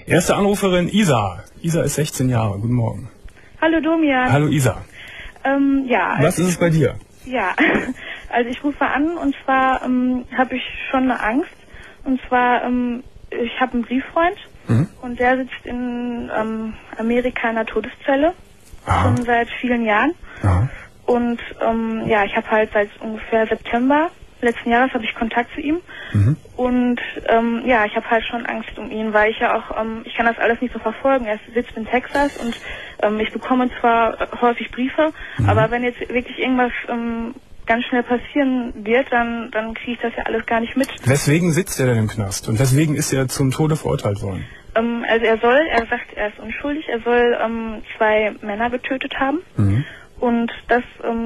Erste Anruferin Isa. Isa ist 16 Jahre. Guten Morgen. Hallo Domian. Hallo Isa. Ja. Was ist es bei dir? Ja, also ich rufe an und zwar habe ich schon eine Angst. Und zwar, ich habe einen Brieffreund und der sitzt in Amerika in einer Todeszelle. Schon seit vielen Jahren. Aha. Und ja, ich habe halt seit ungefähr September letzten Jahres habe ich Kontakt zu ihm. Und ja, ich habe halt schon Angst um ihn, weil ich ja auch, ich kann das alles nicht so verfolgen. Er sitzt in Texas und ich bekomme zwar häufig Briefe, aber wenn jetzt wirklich irgendwas ganz schnell passieren wird, dann kriege ich das ja alles gar nicht mit. Weswegen sitzt er denn im Knast und weswegen ist er zum Tode verurteilt worden? Also er sagt, er ist unschuldig, er soll 2 Männer getötet haben. Und das,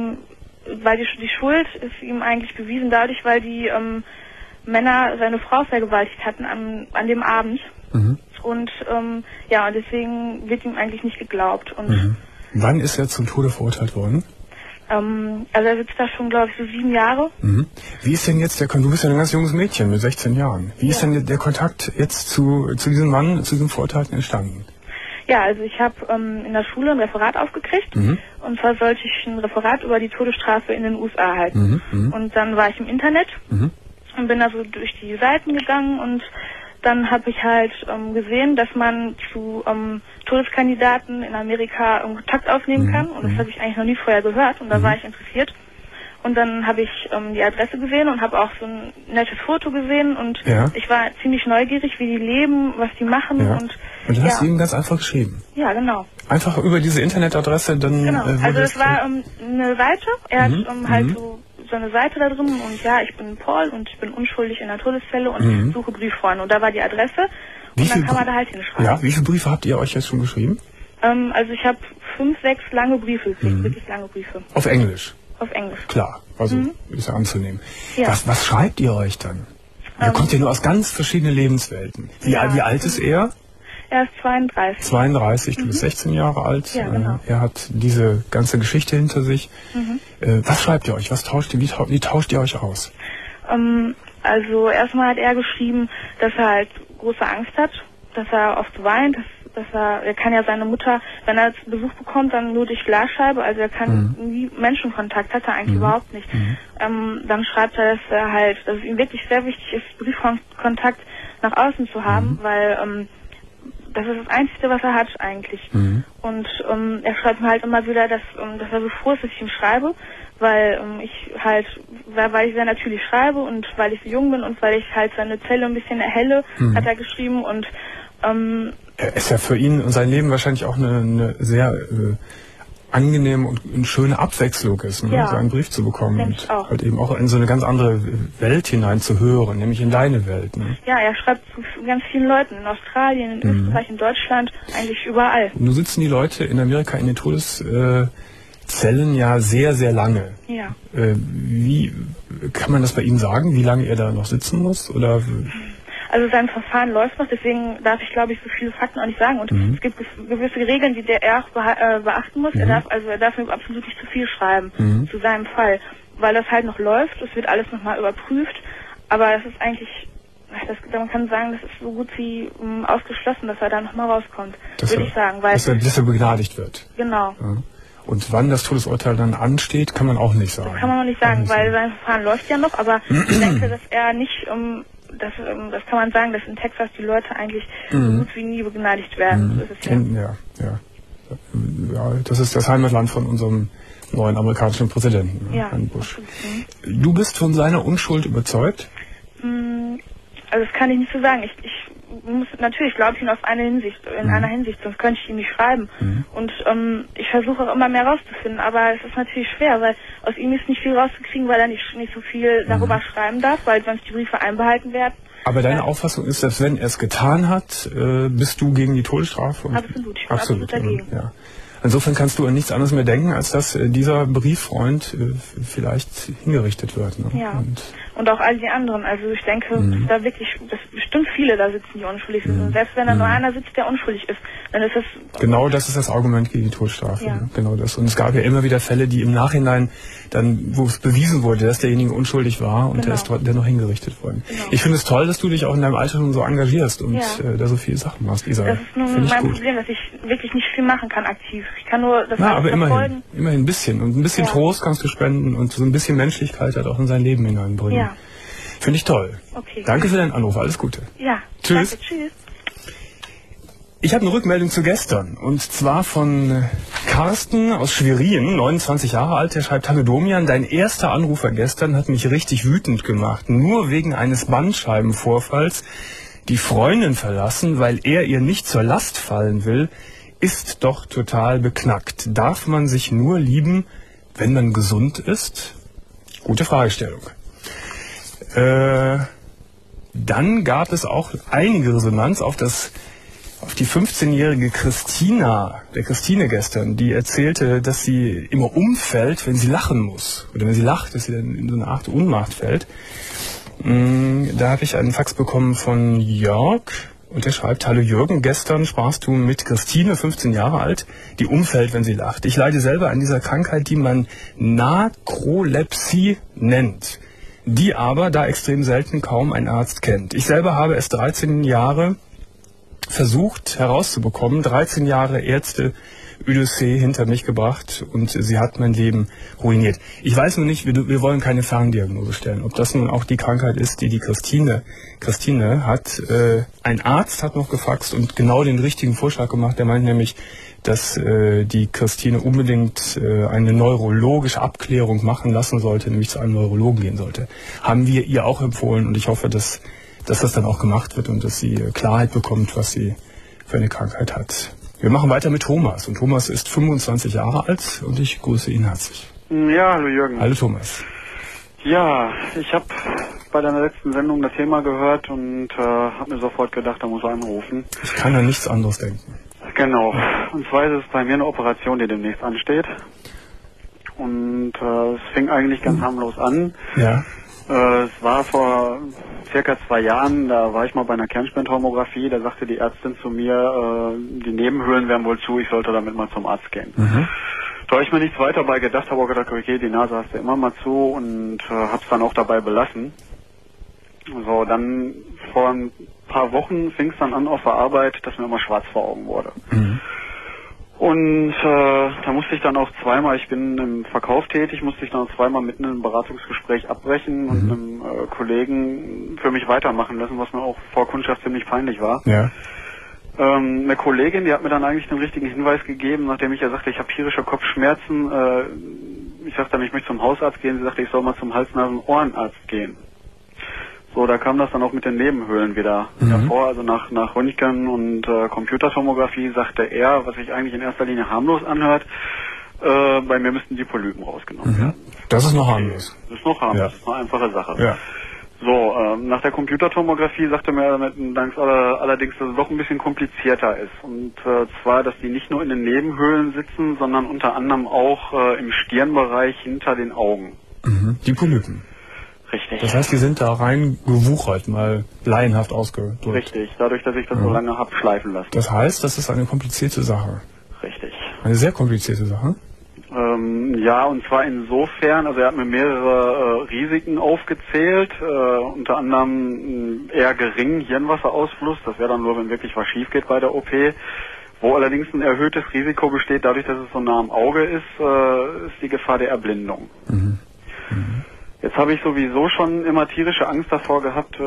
weil die Schuld ist ihm eigentlich bewiesen dadurch, weil die Männer seine Frau vergewaltigt hatten an dem Abend. Und ja, und deswegen wird ihm eigentlich nicht geglaubt. Und wann ist er zum Tode verurteilt worden? Also er sitzt da schon, glaube ich, so 7 Jahre. Wie ist denn jetzt du bist ja ein ganz junges Mädchen mit 16 Jahren. Wie ist denn der Kontakt jetzt zu diesem Mann, zu diesem Verurteilten entstanden? Ja, also ich habe in der Schule ein Referat aufgekriegt. Und zwar sollte ich ein Referat über die Todesstrafe in den USA halten. Und dann war ich im Internet und bin da so durch die Seiten gegangen und dann habe ich halt gesehen, dass man zu Todeskandidaten in Amerika Kontakt aufnehmen kann. Und das habe ich eigentlich noch nie vorher gehört und da war ich interessiert. Und dann habe ich die Adresse gesehen und habe auch so ein nettes Foto gesehen und ich war ziemlich neugierig, wie die leben, was die machen. Und du hast ihm ganz einfach geschrieben? Ja, genau. Einfach über diese Internetadresse dann... Genau, also es war eine Seite, er hat halt so eine Seite da drin und ja, ich bin Paul und ich bin unschuldig in der Todeszelle und suche Brieffreunde. Und da war die Adresse und dann kann man da halt hinschreiben. Ja, wie viele Briefe habt ihr euch jetzt schon geschrieben? Also ich habe 5, 6 lange Briefe gekriegt, wirklich lange Briefe. Auf Englisch? Auf Englisch. Klar, also ist ja anzunehmen. Ja. Was schreibt ihr euch dann? Er kommt ja nur aus ganz verschiedenen Lebenswelten. Wie alt ist er? Er ist 32. 32, du bist 16 Jahre alt. Ja, genau. Er hat diese ganze Geschichte hinter sich. Was schreibt ihr euch? Wie tauscht ihr euch aus? Also erstmal hat er geschrieben, dass er halt große Angst hat, dass er oft weint, er kann ja seine Mutter, wenn er Besuch bekommt, dann nur durch Glasscheibe, also er kann nie Menschenkontakt, hat er eigentlich überhaupt nicht. Dann schreibt er, dass es ihm wirklich sehr wichtig ist, Briefkontakt nach außen zu haben, weil das ist das Einzige, was er hat eigentlich. Und er schreibt mir halt immer wieder, dass er so froh ist, dass ich ihm schreibe, weil ich sehr natürlich schreibe und weil ich so jung bin und weil ich halt seine Zelle ein bisschen erhelle, hat er geschrieben und ist ja für ihn und sein Leben wahrscheinlich auch eine sehr angenehme und schöne Abwechslung ist, so einen Brief zu bekommen und halt eben auch in so eine ganz andere Welt hinein zu hören, nämlich in deine Welt. Ne? Ja, er schreibt zu ganz vielen Leuten, in Australien, in Österreich, in Deutschland, eigentlich überall. Nun sitzen die Leute in Amerika in den Todeszellen ja sehr, sehr lange. Ja. Wie kann man das bei Ihnen sagen, wie lange er da noch sitzen muss? Oder... Also sein Verfahren läuft noch, deswegen darf ich, glaube ich, so viele Fakten auch nicht sagen. Und es gibt gewisse Regeln, die er auch beachten muss. Er darf mir absolut nicht zu viel schreiben zu seinem Fall, weil das halt noch läuft. Es wird alles nochmal überprüft. Aber das ist eigentlich, man kann sagen, das ist so gut wie ausgeschlossen, dass er da nochmal rauskommt, würde ich sagen. Weil dass er begnadigt wird. Genau. Ja. Und wann das Todesurteil dann ansteht, kann man auch nicht sagen. Das kann man noch nicht sagen, weil sein Verfahren läuft ja noch. Aber ich denke, dass er nicht... Das kann man sagen, dass in Texas die Leute eigentlich so gut wie nie begnadigt werden. So ist es ja, das ist das Heimatland von unserem neuen amerikanischen Präsidenten, Herrn Bush. Du bist von seiner Unschuld überzeugt? Also das kann ich nicht so sagen. Ich muss natürlich, glaube ich, in einer Hinsicht, sonst könnte ich ihm nicht schreiben. Und ich versuche auch immer mehr rauszufinden, aber es ist natürlich schwer, weil aus ihm ist nicht viel rauszukriegen, weil er nicht so viel darüber schreiben darf, weil sonst die Briefe einbehalten werden. Aber deine Auffassung ist, dass wenn er es getan hat, bist du gegen die Todesstrafe? Absolut, ich bin absolut dagegen. Ja. Insofern kannst du an nichts anderes mehr denken, als dass dieser Brieffreund vielleicht hingerichtet wird. Ne? Ja. Und auch all die anderen. Also ich denke, dass da wirklich, dass bestimmt viele da sitzen, die unschuldig sind. Und selbst wenn da nur einer sitzt, der unschuldig ist, dann ist das... Genau das ist das Argument gegen die Todesstrafe. Ja. Genau das. Und es gab ja immer wieder Fälle, die im Nachhinein dann, wo es bewiesen wurde, dass derjenige unschuldig war und der ist dennoch hingerichtet worden. Genau. Ich finde es toll, dass du dich auch in deinem Alter schon so engagierst und da so viele Sachen machst, Isa. Das ist nur mein Problem, dass ich wirklich nicht viel machen kann aktiv. Ich kann nur das aber immerhin ein bisschen. Und ein bisschen Trost kannst du spenden und so ein bisschen Menschlichkeit halt auch in sein Leben hineinbringen. Ja. Finde ich toll. Okay. Danke für deinen Anruf. Alles Gute. Ja. Tschüss. Danke, tschüss. Ich habe eine Rückmeldung zu gestern. Und zwar von Carsten aus Schwerin, 29 Jahre alt. Der schreibt: Hallo Domian, dein erster Anrufer gestern hat mich richtig wütend gemacht. Nur wegen eines Bandscheibenvorfalls die Freundin verlassen, weil er ihr nicht zur Last fallen will, ist doch total beknackt. Darf man sich nur lieben, wenn man gesund ist? Gute Fragestellung. Dann gab es auch einige Resonanz auf die 15-jährige Christine gestern, die erzählte, dass sie immer umfällt, wenn sie lachen muss. Oder wenn sie lacht, dass sie dann in so eine Art Ohnmacht fällt. Da habe ich einen Fax bekommen von Jörg. Und der schreibt: Hallo Jürgen, gestern sprachst du mit Christine, 15 Jahre alt, die umfällt, wenn sie lacht. Ich leide selber an dieser Krankheit, die man Narkolepsie nennt, die aber da extrem selten kaum ein Arzt kennt. Ich selber habe es 13 Jahre versucht herauszubekommen, 13 Jahre Ärzte Odyssee hinter mich gebracht und sie hat mein Leben ruiniert. Ich weiß nur nicht, wir wollen keine Ferndiagnose stellen, ob das nun auch die Krankheit ist, die Christine hat. Ein Arzt hat noch gefaxt und genau den richtigen Vorschlag gemacht. Der meint nämlich, dass die Christine unbedingt eine neurologische Abklärung machen lassen sollte, nämlich zu einem Neurologen gehen sollte. Haben wir ihr auch empfohlen und ich hoffe, dass das dann auch gemacht wird und dass sie Klarheit bekommt, was sie für eine Krankheit hat. Wir machen weiter mit Thomas. Und Thomas ist 25 Jahre alt und ich grüße ihn herzlich. Ja, hallo Jürgen. Hallo Thomas. Ja, ich habe bei deiner letzten Sendung das Thema gehört und habe mir sofort gedacht, da muss er anrufen. Ich kann an nichts anderes denken. Genau. Und zwar ist es bei mir eine Operation, die demnächst ansteht. Und es fing eigentlich ganz harmlos an. Ja. Es war vor circa 2 Jahren, da war ich mal bei einer Kernspintomographie, da sagte die Ärztin zu mir, die Nebenhöhlen wären wohl zu, ich sollte damit mal zum Arzt gehen. Da habe ich mir nichts weiter bei gedacht, habe auch gedacht, okay, die Nase hast du immer mal zu und habe es dann auch dabei belassen. So, dann vor ein paar Wochen fing es dann an auf der Arbeit, dass mir immer schwarz vor Augen wurde. Und da musste ich dann auch zweimal, ich bin im Verkauf tätig, musste ich dann auch zweimal mitten im Beratungsgespräch abbrechen und einem Kollegen für mich weitermachen lassen, was mir auch vor Kundschaft ziemlich peinlich war. Ja. Eine Kollegin, die hat mir dann eigentlich den richtigen Hinweis gegeben, nachdem ich ja sagte, ich habe tierische Kopfschmerzen. Ich sagte dann, ich möchte zum Hausarzt gehen. Sie sagte, ich soll mal zum Hals-Nasen-Ohrenarzt gehen. So, da kam das dann auch mit den Nebenhöhlen wieder hervor. Also nach Röntgen und Computertomographie sagte er, was sich eigentlich in erster Linie harmlos anhört, bei mir müssten die Polypen rausgenommen werden. Das ist noch harmlos. Das ist noch harmlos, das ist eine einfache Sache. Ja. So, nach der Computertomographie sagte mir allerdings, dass es doch ein bisschen komplizierter ist. Und zwar, dass die nicht nur in den Nebenhöhlen sitzen, sondern unter anderem auch im Stirnbereich hinter den Augen. Die Polypen. Richtig. Das heißt, die sind da rein gewuchert, mal laienhaft ausgedrückt. Richtig, dadurch, dass ich das so lange habe schleifen lassen. Das heißt, das ist eine komplizierte Sache. Richtig. Eine sehr komplizierte Sache. Ja, und zwar insofern, also er hat mir mehrere Risiken aufgezählt, unter anderem eher geringen Hirnwasserausfluss, das wäre dann nur, wenn wirklich was schief geht bei der OP, wo allerdings ein erhöhtes Risiko besteht, dadurch, dass es so nah am Auge ist die Gefahr der Erblindung. Jetzt habe ich sowieso schon immer tierische Angst davor gehabt,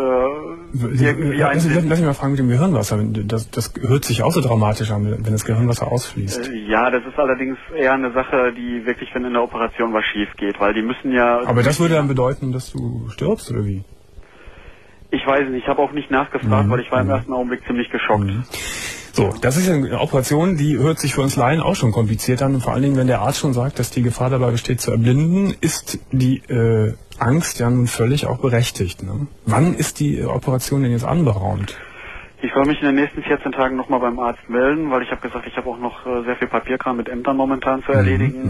Lass mich mal fragen mit dem Gehirnwasser. Das hört sich auch so dramatisch an, wenn das Gehirnwasser ausfließt. Ja, das ist allerdings eher eine Sache, die wirklich, wenn in der Operation was schief geht, weil die müssen ja... Aber das würde dann bedeuten, dass du stirbst, oder wie? Ich weiß nicht, ich habe auch nicht nachgefragt, weil ich war im ersten Augenblick ziemlich geschockt. So, das ist eine Operation, die hört sich für uns Laien auch schon kompliziert an. Und vor allen Dingen, wenn der Arzt schon sagt, dass die Gefahr dabei besteht zu erblinden, ist die Angst ja nun völlig auch berechtigt. Ne? Wann ist die Operation denn jetzt anberaumt? Ich soll mich in den nächsten 14 Tagen nochmal beim Arzt melden, weil ich habe gesagt, ich habe auch noch sehr viel Papierkram mit Ämtern momentan zu erledigen und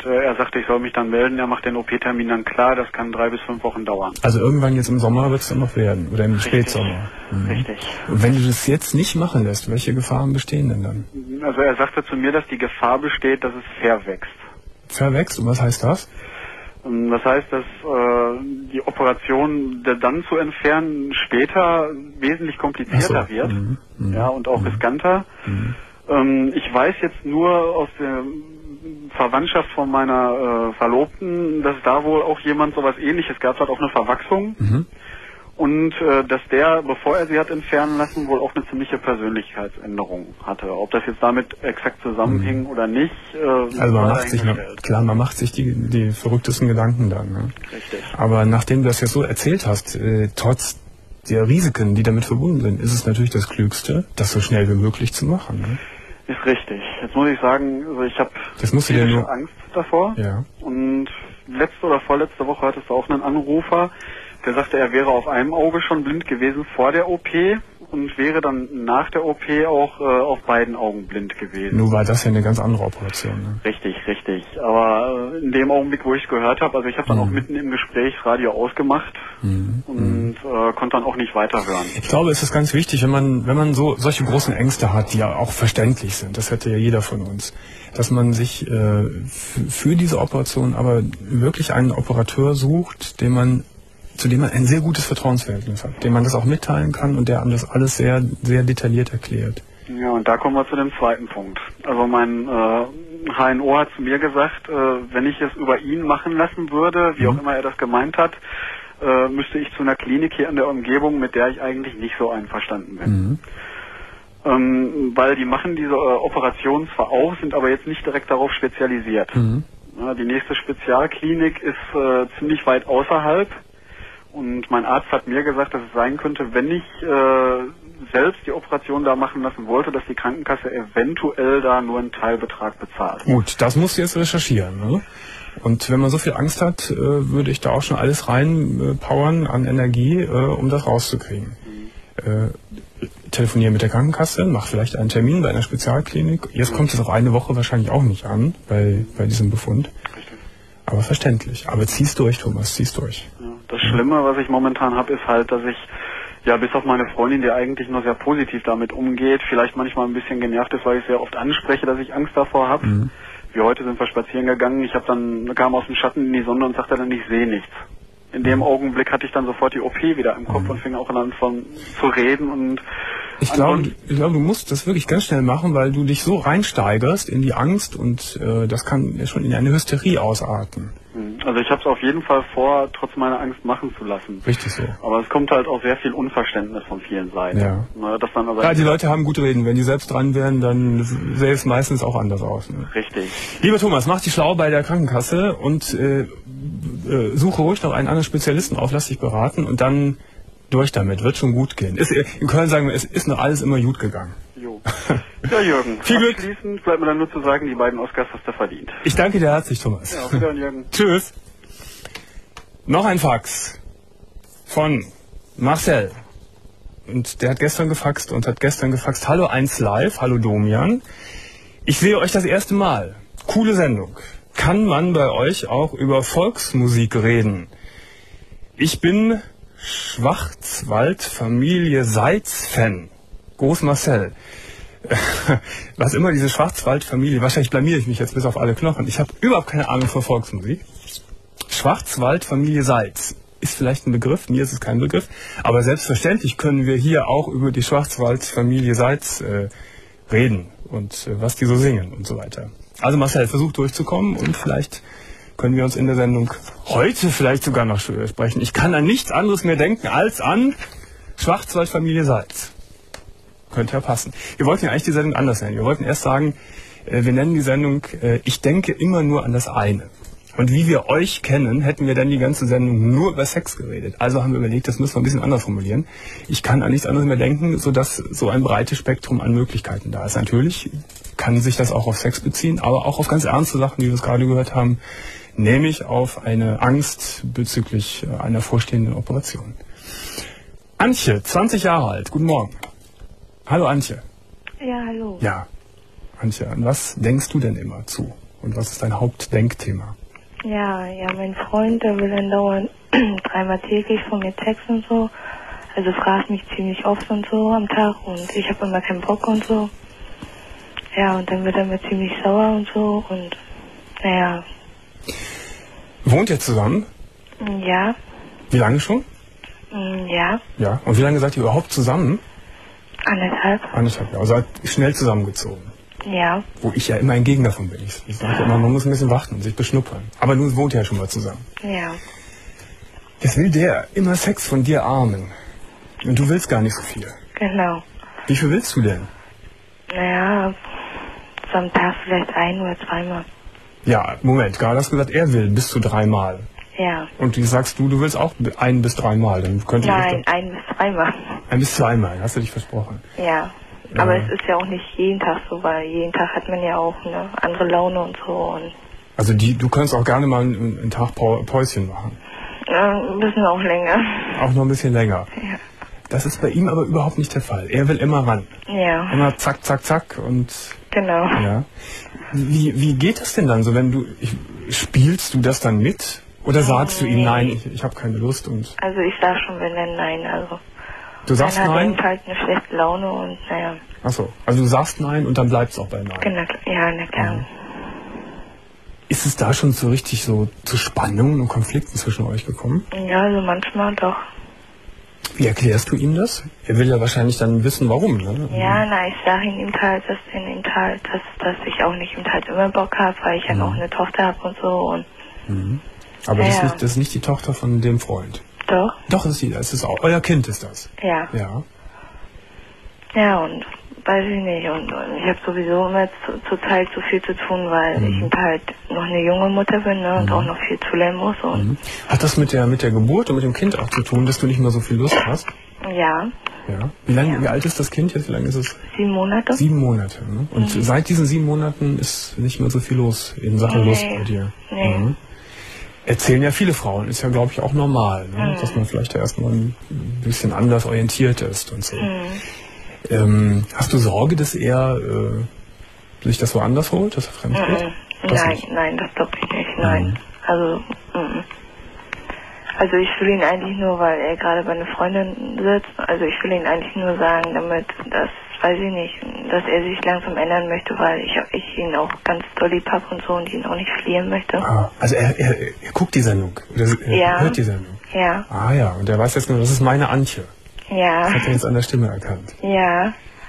und er sagte, ich soll mich dann melden, er macht den OP-Termin dann klar, das kann 3 bis 5 Wochen dauern. Also irgendwann jetzt im Sommer wird es dann noch werden, oder im Spätsommer. Richtig. Und wenn du das jetzt nicht machen lässt, welche Gefahren bestehen denn dann? Also er sagte zu mir, dass die Gefahr besteht, dass es verwächst. Verwächst? Und was heißt das? Das heißt, dass die Operation dann zu entfernen später wesentlich komplizierter wird, ja, und auch riskanter. Ich weiß jetzt nur aus der Verwandtschaft von meiner Verlobten, dass da wohl auch jemand sowas Ähnliches gab, hat auch eine Verwachsung. Und dass der, bevor er sie hat entfernen lassen, wohl auch eine ziemliche Persönlichkeitsänderung hatte. Ob das jetzt damit exakt zusammenhing oder nicht, also man macht sich, klar, man macht sich die verrücktesten Gedanken dann. Ne? Richtig. Aber nachdem du das jetzt so erzählt hast, trotz der Risiken, die damit verbunden sind, ist es natürlich das Klügste, das so schnell wie möglich zu machen. Ne? Ist richtig. Jetzt muss ich sagen, also ich habe Angst davor. Ja. Und letzte oder vorletzte Woche hattest du auch einen Anrufer, der sagte, er wäre auf einem Auge schon blind gewesen vor der OP und wäre dann nach der OP auch auf beiden Augen blind gewesen. Nun war das ja eine ganz andere Operation. Ne? Richtig, richtig. Aber in dem Augenblick, wo ich es gehört habe, also ich habe dann auch mitten im Gespräch das Radio ausgemacht und konnte dann auch nicht weiterhören. Ich glaube, es ist ganz wichtig, wenn man solche großen Ängste hat, die ja auch verständlich sind, das hätte ja jeder von uns, dass man sich für diese Operation aber wirklich einen Operateur sucht, zu dem man ein sehr gutes Vertrauensverhältnis hat, dem man das auch mitteilen kann und der einem das alles sehr, sehr detailliert erklärt. Ja, und da kommen wir zu dem zweiten Punkt. Also mein HNO hat zu mir gesagt, wenn ich es über ihn machen lassen würde, wie auch immer er das gemeint hat, müsste ich zu einer Klinik hier in der Umgebung, mit der ich eigentlich nicht so einverstanden bin. Weil die machen diese Operationen zwar auch, sind aber jetzt nicht direkt darauf spezialisiert. Ja, die nächste Spezialklinik ist ziemlich weit außerhalb. Und mein Arzt hat mir gesagt, dass es sein könnte, wenn ich selbst die Operation da machen lassen wollte, dass die Krankenkasse eventuell da nur einen Teilbetrag bezahlt. Gut, das musst du jetzt recherchieren. Ne? Und wenn man so viel Angst hat, würde ich da auch schon alles reinpowern an Energie, um das rauszukriegen. Telefoniere mit der Krankenkasse, mach vielleicht einen Termin bei einer Spezialklinik. Jetzt kommt es auf eine Woche wahrscheinlich auch nicht an, bei diesem Befund. Richtig. Aber verständlich. Aber zieh's durch, Thomas, zieh's durch. Ja, das Schlimme, was ich momentan habe, ist halt, dass ich, ja, bis auf meine Freundin, die eigentlich nur sehr positiv damit umgeht, vielleicht manchmal ein bisschen genervt ist, weil ich sehr oft anspreche, dass ich Angst davor habe. Wie heute sind wir spazieren gegangen, kam aus dem Schatten in die Sonne und sagte dann, ich sehe nichts. In dem Augenblick hatte ich dann sofort die OP wieder im Kopf und fing auch an zu reden und ich glaube, du musst das wirklich ganz schnell machen, weil du dich so reinsteigerst in die Angst und das kann schon in eine Hysterie ausarten. Also ich habe es auf jeden Fall vor, trotz meiner Angst machen zu lassen. Richtig so. Aber es kommt halt auch sehr viel Unverständnis von vielen Seiten. Ja. Dass dann aber die Leute haben gut reden. Wenn die selbst dran wären, dann sähe es meistens auch anders aus. Ne? Richtig. Lieber Thomas, mach dich schlau bei der Krankenkasse und suche ruhig noch einen anderen Spezialisten auf, lass dich beraten und dann durch damit. Wird schon gut gehen. In Köln sagen wir, es ist noch alles immer gut gegangen. Jo. Ja, Jürgen. Viel Glück. Abschließend bleibt mir dann nur zu sagen, die beiden Oscars hast du verdient. Ich danke dir herzlich, Thomas. Ja, auf Wiedersehen, Jürgen. Tschüss. Noch ein Fax von Marcel. Und der hat gestern gefaxt Hallo 1 Live, hallo Domian. Ich sehe euch das erste Mal. Coole Sendung. Kann man bei euch auch über Volksmusik reden? Ich bin Schwarzwald-Familie Seitz-Fan. Groß Marcel. Was immer diese Schwarzwald-Familie, wahrscheinlich blamiere ich mich jetzt bis auf alle Knochen. Ich habe überhaupt keine Ahnung von Volksmusik. Schwarzwald-Familie Seitz ist vielleicht ein Begriff, mir ist es kein Begriff, aber selbstverständlich können wir hier auch über die Schwarzwald-Familie Seitz reden und was die so singen und so weiter. Also Marcel, versuch durchzukommen und vielleicht können wir uns in der Sendung heute vielleicht sogar noch sprechen. Ich kann an nichts anderes mehr denken als an Schwarzwald-Familie Seitz. Könnte ja passen. Wir wollten ja eigentlich die Sendung anders nennen. Wir wollten erst sagen, wir nennen die Sendung Ich denke immer nur an das eine. Und wie wir euch kennen, hätten wir dann die ganze Sendung nur über Sex geredet. Also haben wir überlegt, das müssen wir ein bisschen anders formulieren. Ich kann an nichts anderes mehr denken, sodass so ein breites Spektrum an Möglichkeiten da ist. Natürlich kann sich das auch auf Sex beziehen, aber auch auf ganz ernste Sachen, wie wir es gerade gehört haben, nämlich auf eine Angst bezüglich einer vorstehenden Operation. Antje, 20 Jahre alt, guten Morgen. Hallo Antje. Ja, hallo. Ja, Antje, an was denkst du denn immer zu Und was ist dein Hauptdenkthema? Ja, mein Freund, der will dann dauernd 3-mal täglich von mir Sex und so. Also fragt mich ziemlich oft und so am Tag und ich habe immer keinen Bock und so. Ja, und dann wird er mir ziemlich sauer und so und naja. Wohnt ihr zusammen? Ja. Wie lange schon? Ja. Ja. Und wie lange seid ihr überhaupt zusammen? 1,5. 1,5 Jahre. Also seid schnell zusammengezogen. Ja. Wo ich ja immer ein Gegner davon bin. Ich sage ja immer, man muss ein bisschen warten und sich beschnuppern. Aber nun wohnt ihr ja schon mal zusammen. Ja. Jetzt will der immer Sex von dir armen. Und du willst gar nicht so viel. Genau. Wie viel willst du denn? Naja, so am Tag vielleicht 1 oder 2-mal. Ja, Moment, gerade hast du gesagt, er will bis zu 3-mal. Ja. Und du sagst, du willst auch 1 bis 3-mal. Dann könnte Nein, 1 bis 3-mal. 1 bis 2-mal, hast du dich versprochen. Ja. Aber es ist ja auch nicht jeden Tag so, weil jeden Tag hat man ja auch eine andere Laune und so. Und also du könntest auch gerne mal einen Tag Päuschen machen. Ein bisschen auch länger. Auch noch ein bisschen länger. Ja. Das ist bei ihm aber überhaupt nicht der Fall. Er will immer ran. Ja. Immer zack, zack, zack und... Genau. Ja. Wie geht das denn dann so, wenn spielst du das dann mit? Oder sagst du ihm, nein, ich habe keine Lust und... Also ich sag schon, wenn dann nein, also... Du sagst nein? Dann hat halt eine schlechte Laune und naja. Achso, also du sagst nein und dann bleibst es auch bei nein. Genau, ja, na klar. Mhm. Ist es da schon so richtig so zu Spannungen und Konflikten zwischen euch gekommen? Ja, also manchmal doch. Wie erklärst du ihm das? Er will ja wahrscheinlich dann wissen, warum, ne? Ja, ich sage ihm halt, dass ich auch nicht immer Bock habe, weil ich ja noch eine Tochter habe und so. Und aber das ist nicht die Tochter von dem Freund? Doch. Doch, das ist auch. Euer Kind ist das? Ja. Ja. Ja, und weiß ich nicht. Und ich habe sowieso immer zur Zeit so viel zu tun, weil ich halt noch eine junge Mutter bin, ne, und auch noch viel zu lernen muss. Und hat das mit der Geburt und mit dem Kind auch zu tun, dass du nicht mehr so viel Lust hast? Ja. Ja. Wie alt ist das Kind jetzt? Wie lange ist es? 7 Monate. 7 Monate. Ne? Und seit diesen 7 Monaten ist nicht mehr so viel los in Sachen Lust bei dir. Nee. Erzählen ja viele Frauen, ist ja, glaube ich, auch normal, ne? Dass man vielleicht erstmal ein bisschen anders orientiert ist und so. Hast du Sorge, dass er sich das woanders holt, dass er fremd geht? Nein, das glaube ich nicht, nein. Also ich will ihn eigentlich nur, weil er gerade bei einer Freundin sitzt, also ich will ihn eigentlich nur sagen, damit, dass, weiß ich nicht, dass er sich langsam ändern möchte, weil ich ihn auch ganz doll lieb habe und so und ihn auch nicht verlieren möchte. Also er guckt die Sendung, er hört die Sendung? Ja. Ja, und er weiß jetzt nur, das ist meine Antje. Ja. Das hat er jetzt an der Stimme erkannt. Ja.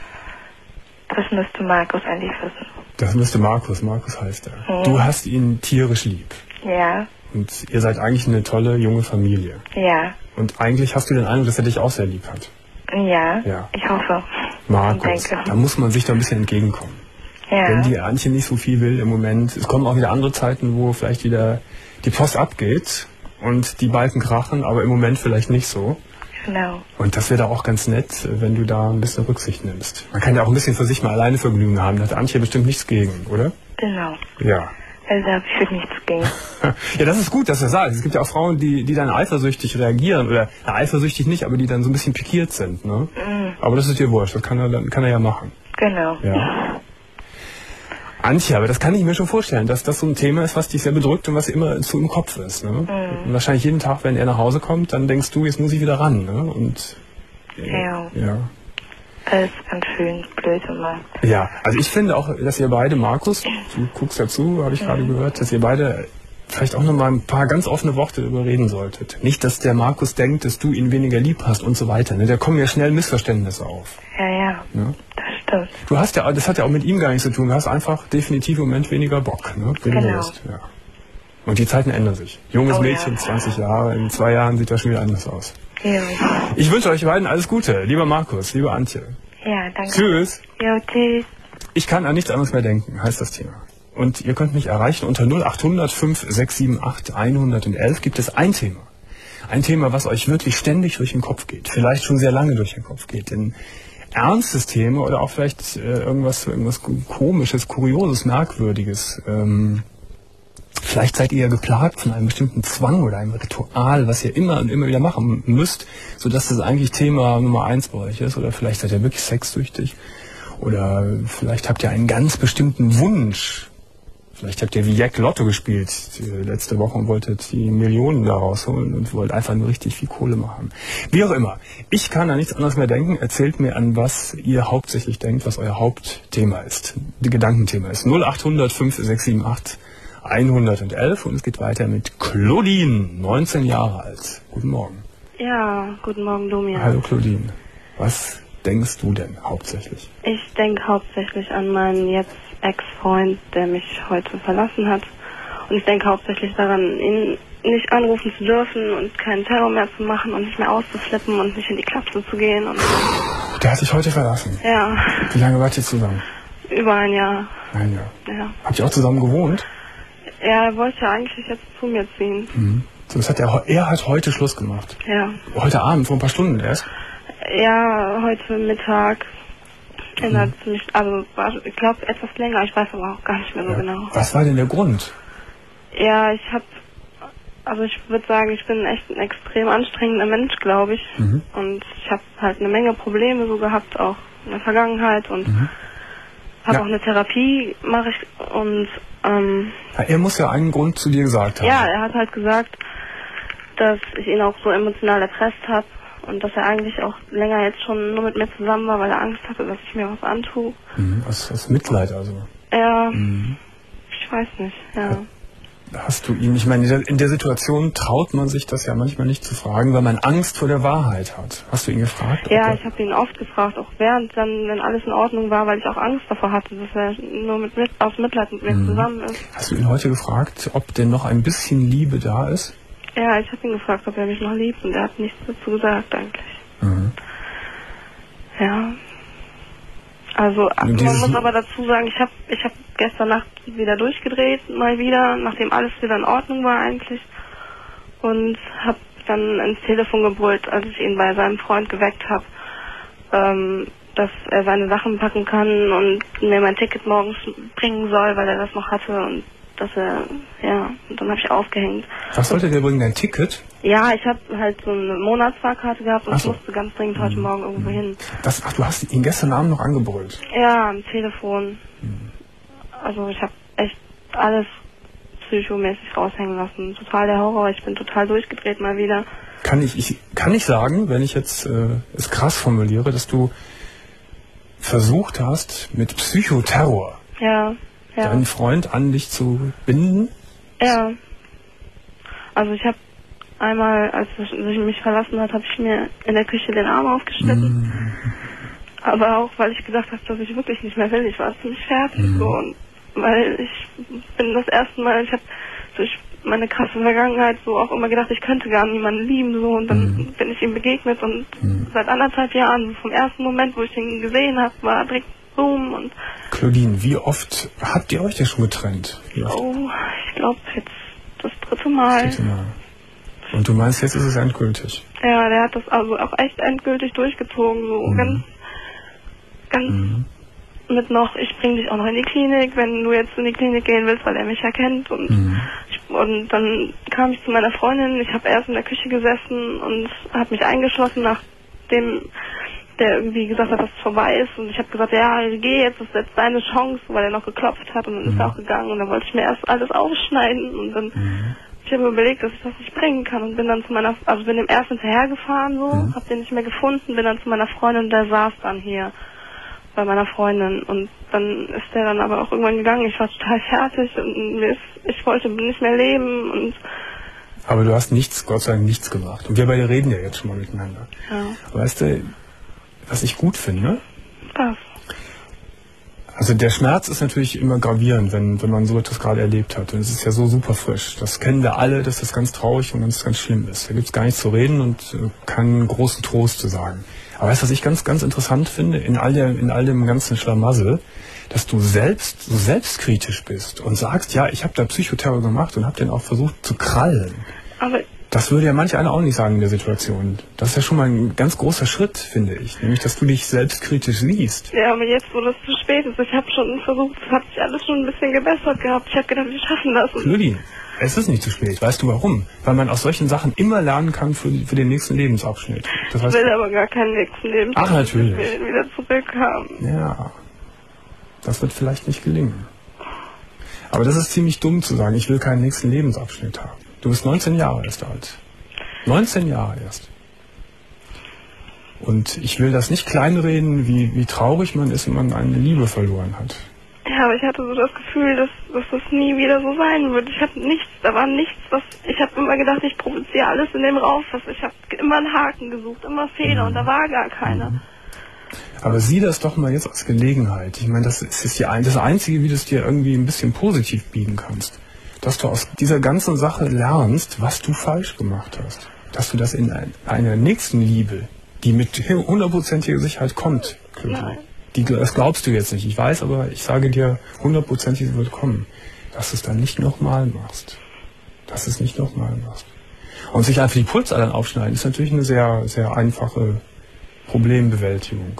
Das müsste Markus eigentlich wissen. Das müsste Markus heißt er. Du hast ihn tierisch lieb. Ja. Und ihr seid eigentlich eine tolle, junge Familie. Ja. Und eigentlich hast du den Eindruck, dass er dich auch sehr lieb hat. Ja. Ich hoffe. Markus, da muss man sich da ein bisschen entgegenkommen. Ja. Wenn die Antje nicht so viel will im Moment, es kommen auch wieder andere Zeiten, wo vielleicht wieder die Post abgeht und die Balken krachen, aber im Moment vielleicht nicht so. Genau. Und das wäre da auch ganz nett, wenn du da ein bisschen Rücksicht nimmst. Man kann ja auch ein bisschen für sich mal alleine Vergnügen haben. Da hat Antje bestimmt nichts gegen, oder? Genau. Ja. Also habe ich nichts gegen. Ja, das ist gut, dass du sagst. Es gibt ja auch Frauen, die dann eifersüchtig reagieren. Oder eifersüchtig nicht, aber die dann so ein bisschen pikiert sind. Ne? Aber das ist dir wurscht. Das kann er ja machen. Genau. Ja. Antje, aber das kann ich mir schon vorstellen, dass das so ein Thema ist, was dich sehr bedrückt und was immer so im Kopf ist. Ne? Und wahrscheinlich jeden Tag, wenn er nach Hause kommt, dann denkst du, jetzt muss ich wieder ran. Ne? Und ja. Das ist ganz schön blöd immer. Ja, also ich finde auch, dass ihr beide, Markus, du guckst dazu, habe ich gerade gehört, dass ihr beide vielleicht auch noch mal ein paar ganz offene Worte darüber reden solltet. Nicht, dass der Markus denkt, dass du ihn weniger lieb hast und so weiter. Ne? Da kommen ja schnell Missverständnisse auf. Ja, das stimmt. Das hat ja auch mit ihm gar nichts zu tun. Du hast einfach definitiv im Moment weniger Bock. Ne? Genau. Ja. Und die Zeiten ändern sich. Junges Mädchen, 20 Jahre, in 2 Jahren sieht das schon wieder anders aus. Ja. Ich wünsche euch beiden alles Gute. Lieber Markus, liebe Antje. Ja, danke. Tschüss. Ja, tschüss. Ich kann an nichts anderes mehr denken, heißt das Thema. Und ihr könnt mich erreichen unter 0800 5678 111 gibt es ein Thema. Ein Thema, was euch wirklich ständig durch den Kopf geht. Vielleicht schon sehr lange durch den Kopf geht. Ein ernstes Thema oder auch vielleicht irgendwas Komisches, Kurioses, Merkwürdiges. Vielleicht seid ihr ja geplagt von einem bestimmten Zwang oder einem Ritual, was ihr immer und immer wieder machen müsst, sodass das eigentlich Thema Nummer 1 bei euch ist. Oder vielleicht seid ihr wirklich sexsüchtig. Oder vielleicht habt ihr einen ganz bestimmten Wunsch, Vielleicht habt ihr wie Jack Lotto gespielt letzte Woche und wolltet die Millionen da rausholen und wollt einfach nur richtig viel Kohle machen. Wie auch immer. Ich kann an nichts anderes mehr denken. Erzählt mir, an was ihr hauptsächlich denkt, was euer Hauptthema ist. Die Gedankenthema ist 0800 5678 111 und es geht weiter mit Claudine, 19 Jahre alt. Guten Morgen. Ja, guten Morgen, Domian. Hallo Claudine. Was denkst du denn hauptsächlich? Ich denke hauptsächlich an meinen jetzt Ex-Freund, der mich heute verlassen hat. Und ich denke hauptsächlich daran, ihn nicht anrufen zu dürfen und keinen Terror mehr zu machen und nicht mehr auszuflippen und nicht in die Klapse zu gehen. Und der hat dich heute verlassen? Ja. Wie lange wart ihr zusammen? Über ein Jahr. Ein Jahr? Ja. Habt ihr auch zusammen gewohnt? Ja, er wollte eigentlich jetzt zu mir ziehen. Mhm. So, das hat er hat heute Schluss gemacht? Ja. Heute Abend, vor ein paar Stunden erst? Ja, heute Mittag. Also ich glaube etwas länger, ich weiß aber auch gar nicht mehr so genau. Was war denn der Grund? Ja, ich würde sagen, ich bin echt ein extrem anstrengender Mensch, glaube ich. Mhm. Und ich habe halt eine Menge Probleme so gehabt, auch in der Vergangenheit und habe auch eine Therapie, mache ich und er muss ja einen Grund zu dir gesagt haben. Ja, er hat halt gesagt, dass ich ihn auch so emotional erpresst habe. Und dass er eigentlich auch länger jetzt schon nur mit mir zusammen war, weil er Angst hatte, dass ich mir was antue. Aus Mitleid also? Ja, ich weiß nicht, ja. Hast du ihn, ich meine, in der Situation traut man sich das ja manchmal nicht zu fragen, weil man Angst vor der Wahrheit hat. Hast du ihn gefragt? Ja, ich habe ihn oft gefragt, auch wenn alles in Ordnung war, weil ich auch Angst davor hatte, dass er nur aus Mitleid mit mir zusammen ist. Hast du ihn heute gefragt, ob denn noch ein bisschen Liebe da ist? Ja, ich habe ihn gefragt, ob er mich noch liebt und er hat nichts dazu gesagt eigentlich. Ja. Also man muss aber dazu sagen, ich hab gestern Nacht wieder durchgedreht, mal wieder, nachdem alles wieder in Ordnung war eigentlich. Und habe dann ins Telefon gebrüllt, als ich ihn bei seinem Freund geweckt habe, dass er seine Sachen packen kann und mir mein Ticket morgens bringen soll, weil er das noch hatte und dass er, und dann habe ich aufgehängt. Was wollte der bringen, dein Ticket? Ja, ich habe halt so eine Monatsfahrkarte gehabt und ich musste ganz dringend heute Morgen irgendwo hin. Du hast ihn gestern Abend noch angebrüllt? Ja, am Telefon. Also ich habe echt alles psychomäßig raushängen lassen. Total der Horror, ich bin total durchgedreht mal wieder. Kann ich sagen, wenn ich jetzt es krass formuliere, dass du versucht hast, mit Psychoterror deinen Freund an dich zu binden? Ja. Also ich habe einmal, als er mich verlassen hat, habe ich mir in der Küche den Arm aufgeschnitten. Aber auch, weil ich gedacht habe, dass ich wirklich nicht mehr will. Ich war ziemlich fertig so. Und weil ich bin das erste Mal, ich habe durch meine krasse Vergangenheit so auch immer gedacht, ich könnte gar niemanden lieben so. Und dann bin ich ihm begegnet und seit 1,5 Jahren, vom ersten Moment, wo ich ihn gesehen habe, war direkt Boom. Und Claudine, wie oft habt ihr euch denn schon getrennt? Oh, ich glaube jetzt das 3. Mal. Das 3. Mal. Und du meinst, jetzt ist es endgültig? Ja, der hat das also auch echt endgültig durchgezogen, so ganz mit noch, ich bring dich auch noch in die Klinik, wenn du jetzt in die Klinik gehen willst, weil er mich ja kennt. Und dann kam ich zu meiner Freundin, ich habe erst in der Küche gesessen und habe mich eingeschlossen, nachdem der irgendwie gesagt hat, dass es vorbei ist. Und ich habe gesagt, ja, geh jetzt, das ist jetzt deine Chance, weil er noch geklopft hat. Und dann ist er auch gegangen und dann wollte ich mir erst alles aufschneiden. Und dann ich habe mir überlegt, dass ich das nicht bringen kann und bin dann bin dem erst hinterhergefahren so, habe den nicht mehr gefunden, bin dann zu meiner Freundin und der saß dann hier bei meiner Freundin und dann ist der dann aber auch irgendwann gegangen. Ich war total fertig und ich wollte nicht mehr leben und aber du hast Gott sei Dank nichts gemacht. Und wir beide reden ja jetzt schon mal miteinander. Ja. Weißt du, was ich gut finde? Was? Also der Schmerz ist natürlich immer gravierend, wenn man so etwas gerade erlebt hat. Und es ist ja so super frisch. Das kennen wir alle, dass das ganz traurig und ganz schlimm ist. Da gibt es gar nichts zu reden und keinen großen Trost zu sagen. Aber weißt du, was ich ganz, ganz interessant finde, in all dem ganzen Schlamassel, dass du so selbstkritisch bist und sagst, ja, ich habe da Psychoterror gemacht und habe den auch versucht zu krallen. Aber das würde ja manch einer auch nicht sagen in der Situation. Das ist ja schon mal ein ganz großer Schritt, finde ich. Nämlich, dass du dich selbstkritisch siehst. Ja, aber jetzt, wo das zu spät ist, ich habe schon versucht, es hat sich alles schon ein bisschen gebessert gehabt. Ich habe gedacht, wir schaffen das. Claudine, es ist nicht zu spät. Weißt du warum? Weil man aus solchen Sachen immer lernen kann für den nächsten Lebensabschnitt. Das heißt, ich will aber gar keinen nächsten Lebensabschnitt. Ach, natürlich. Ich will ihn wieder zurückhaben. Ja, das wird vielleicht nicht gelingen. Aber das ist ziemlich dumm zu sagen, ich will keinen nächsten Lebensabschnitt haben. Du bist 19 Jahre erst alt. 19 Jahre erst. Und ich will das nicht kleinreden, wie traurig man ist, wenn man eine Liebe verloren hat. Ja, aber ich hatte so das Gefühl, dass das nie wieder so sein wird. Da war nichts, ich habe immer gedacht, ich provoziere alles in dem raus. Ich habe immer einen Haken gesucht, immer Fehler und da war gar keiner. Aber sieh das doch mal jetzt als Gelegenheit. Ich meine, das ist das Einzige, wie du es dir irgendwie ein bisschen positiv biegen kannst. Dass du aus dieser ganzen Sache lernst, was du falsch gemacht hast. Dass du das in einer nächsten Liebe, die mit 100%iger Sicherheit kommt, das glaubst du jetzt nicht, ich weiß, aber ich sage dir, 100%ig wird kommen, dass du es dann nicht nochmal machst. Und sich einfach die Pulsadern aufschneiden, ist natürlich eine sehr, sehr einfache Problembewältigung.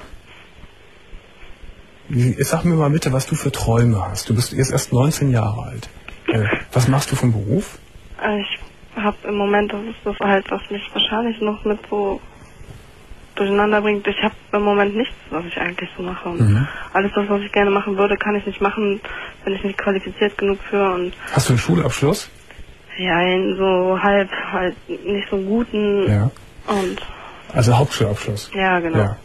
Sag mir mal bitte, was du für Träume hast. Du bist jetzt erst 19 Jahre alt. Was machst du vom Beruf? Ich habe im Moment, das ist das halt, was mich wahrscheinlich noch mit so durcheinander bringt. Ich habe im Moment nichts, was ich eigentlich so mache. Und alles das, was ich gerne machen würde, kann ich nicht machen, bin ich nicht qualifiziert genug für. Und hast du einen Schulabschluss? Ja, so halb, halt nicht so guten. Ja. Und also Hauptschulabschluss? Ja, genau. Ja.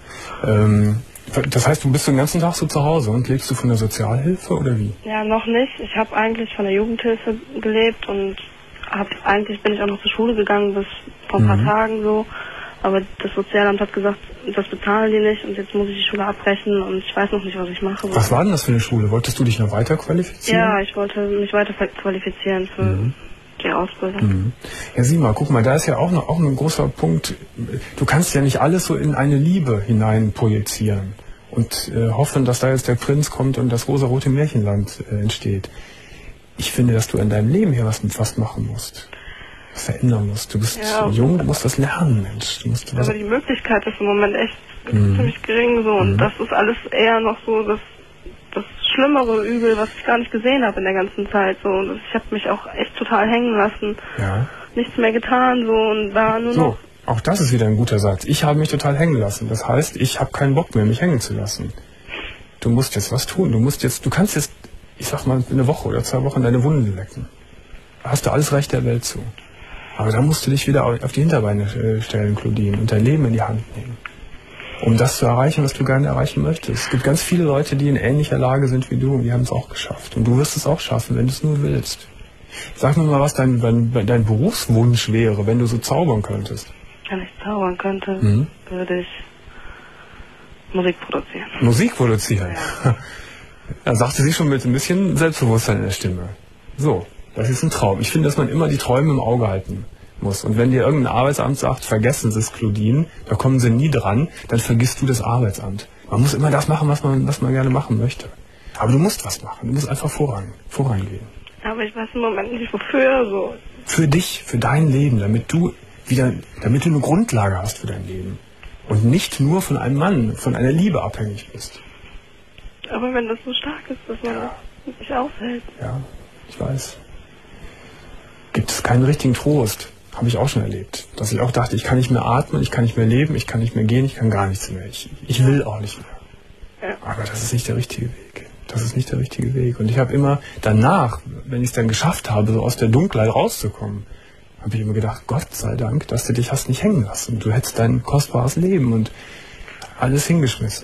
Das heißt, du bist den ganzen Tag so zu Hause und lebst du von der Sozialhilfe oder wie? Ja, noch nicht. Ich habe eigentlich von der Jugendhilfe gelebt und bin ich auch noch zur Schule gegangen bis vor ein paar Tagen so. Aber das Sozialamt hat gesagt, das bezahlen die nicht und jetzt muss ich die Schule abbrechen und ich weiß noch nicht, was ich mache. Was war denn das für eine Schule? Wolltest du dich noch weiter qualifizieren? Ja, ich wollte mich weiter qualifizieren für die Ausbildung. Ja, sieh mal, guck mal, da ist ja auch ein großer Punkt. Du kannst ja nicht alles so in eine Liebe hinein projizieren und hoffen, dass da jetzt der Prinz kommt und das rosarote Märchenland entsteht. Ich finde, dass du in deinem Leben hier was machen musst. Was verändern musst. Du bist jung, du musst das lernen, Mensch. Aber die Möglichkeit ist im Moment echt ziemlich gering so und das ist alles eher noch so das schlimmere Übel, was ich gar nicht gesehen habe in der ganzen Zeit. So. Und ich habe mich auch echt total hängen lassen. Ja. Nichts mehr getan so und war nur noch. Auch das ist wieder ein guter Satz. Ich habe mich total hängen lassen. Das heißt, ich habe keinen Bock mehr, mich hängen zu lassen. Du musst jetzt was tun. Du kannst jetzt, ich sag mal, eine Woche oder 2 Wochen deine Wunden lecken. Da hast du alles Recht der Welt zu. Aber da musst du dich wieder auf die Hinterbeine stellen, Claudine, und dein Leben in die Hand nehmen. Um das zu erreichen, was du gerne erreichen möchtest. Es gibt ganz viele Leute, die in ähnlicher Lage sind wie du, und die haben es auch geschafft. Und du wirst es auch schaffen, wenn du es nur willst. Sag mir mal, was dein Berufswunsch wäre, wenn du so zaubern könntest. Wenn ich zaubern könnte, würde ich Musik produzieren. Musik produzieren? Ja. Da sagte sie schon mit ein bisschen Selbstbewusstsein in der Stimme. So, das ist ein Traum. Ich finde, dass man immer die Träume im Auge halten muss. Und wenn dir irgendein Arbeitsamt sagt, vergessen Sie es, Claudine, da kommen Sie nie dran, dann vergisst du das Arbeitsamt. Man muss immer das machen, was man gerne machen möchte. Aber du musst was machen. Du musst einfach vorangehen. Aber ich weiß im Moment nicht, wofür so. Für dich, für dein Leben, damit du eine Grundlage hast für dein Leben. Und nicht nur von einem Mann, von einer Liebe abhängig bist. Aber wenn das so stark ist, dass man das nicht aushält. Ja, ich weiß. Gibt es keinen richtigen Trost. Habe ich auch schon erlebt. Dass ich auch dachte, ich kann nicht mehr atmen, ich kann nicht mehr leben, ich kann nicht mehr gehen, ich kann gar nichts mehr. Ich will auch nicht mehr. Ja. Aber das ist nicht der richtige Weg. Das ist nicht der richtige Weg. Und ich habe immer danach, wenn ich es dann geschafft habe, so aus der Dunkelheit rauszukommen, habe ich immer gedacht, Gott sei Dank, dass du dich hast nicht hängen lassen. Du hättest dein kostbares Leben und alles hingeschmissen.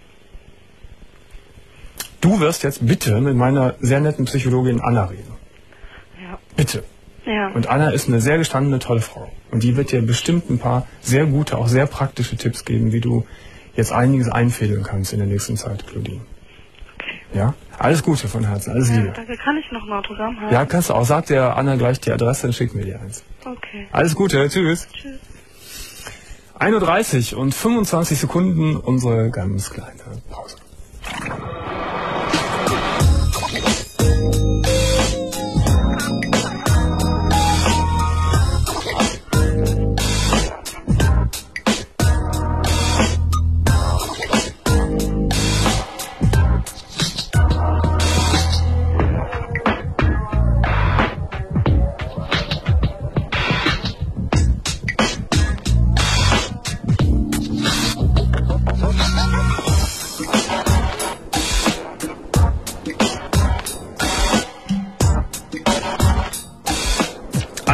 Du wirst jetzt bitte mit meiner sehr netten Psychologin Anna reden. Ja. Bitte. Ja. Und Anna ist eine sehr gestandene, tolle Frau. Und die wird dir bestimmt ein paar sehr gute, auch sehr praktische Tipps geben, wie du jetzt einiges einfädeln kannst in der nächsten Zeit, Claudine. Okay. Ja? Alles Gute von Herzen, alles Liebe. Danke. Kann ich noch ein Autogramm haben? Ja, kannst du auch. Sag der Anna gleich die Adresse, dann schicken wir dir eins. Okay. Alles Gute, tschüss. Tschüss. 1:30 und 25 Sekunden, unsere ganz kleine Pause.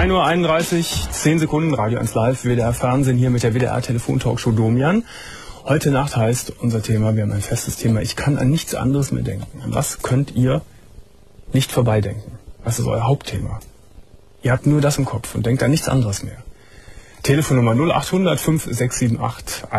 1:31 Uhr, 10 Sekunden, Radio 1 Live, WDR Fernsehen hier mit der WDR-Telefon-Talkshow Domian. Heute Nacht heißt unser Thema, wir haben ein festes Thema, ich kann an nichts anderes mehr denken. An was könnt ihr nicht vorbeidenken? Was ist euer Hauptthema? Ihr habt nur das im Kopf und denkt an nichts anderes mehr. Telefonnummer 0800 5678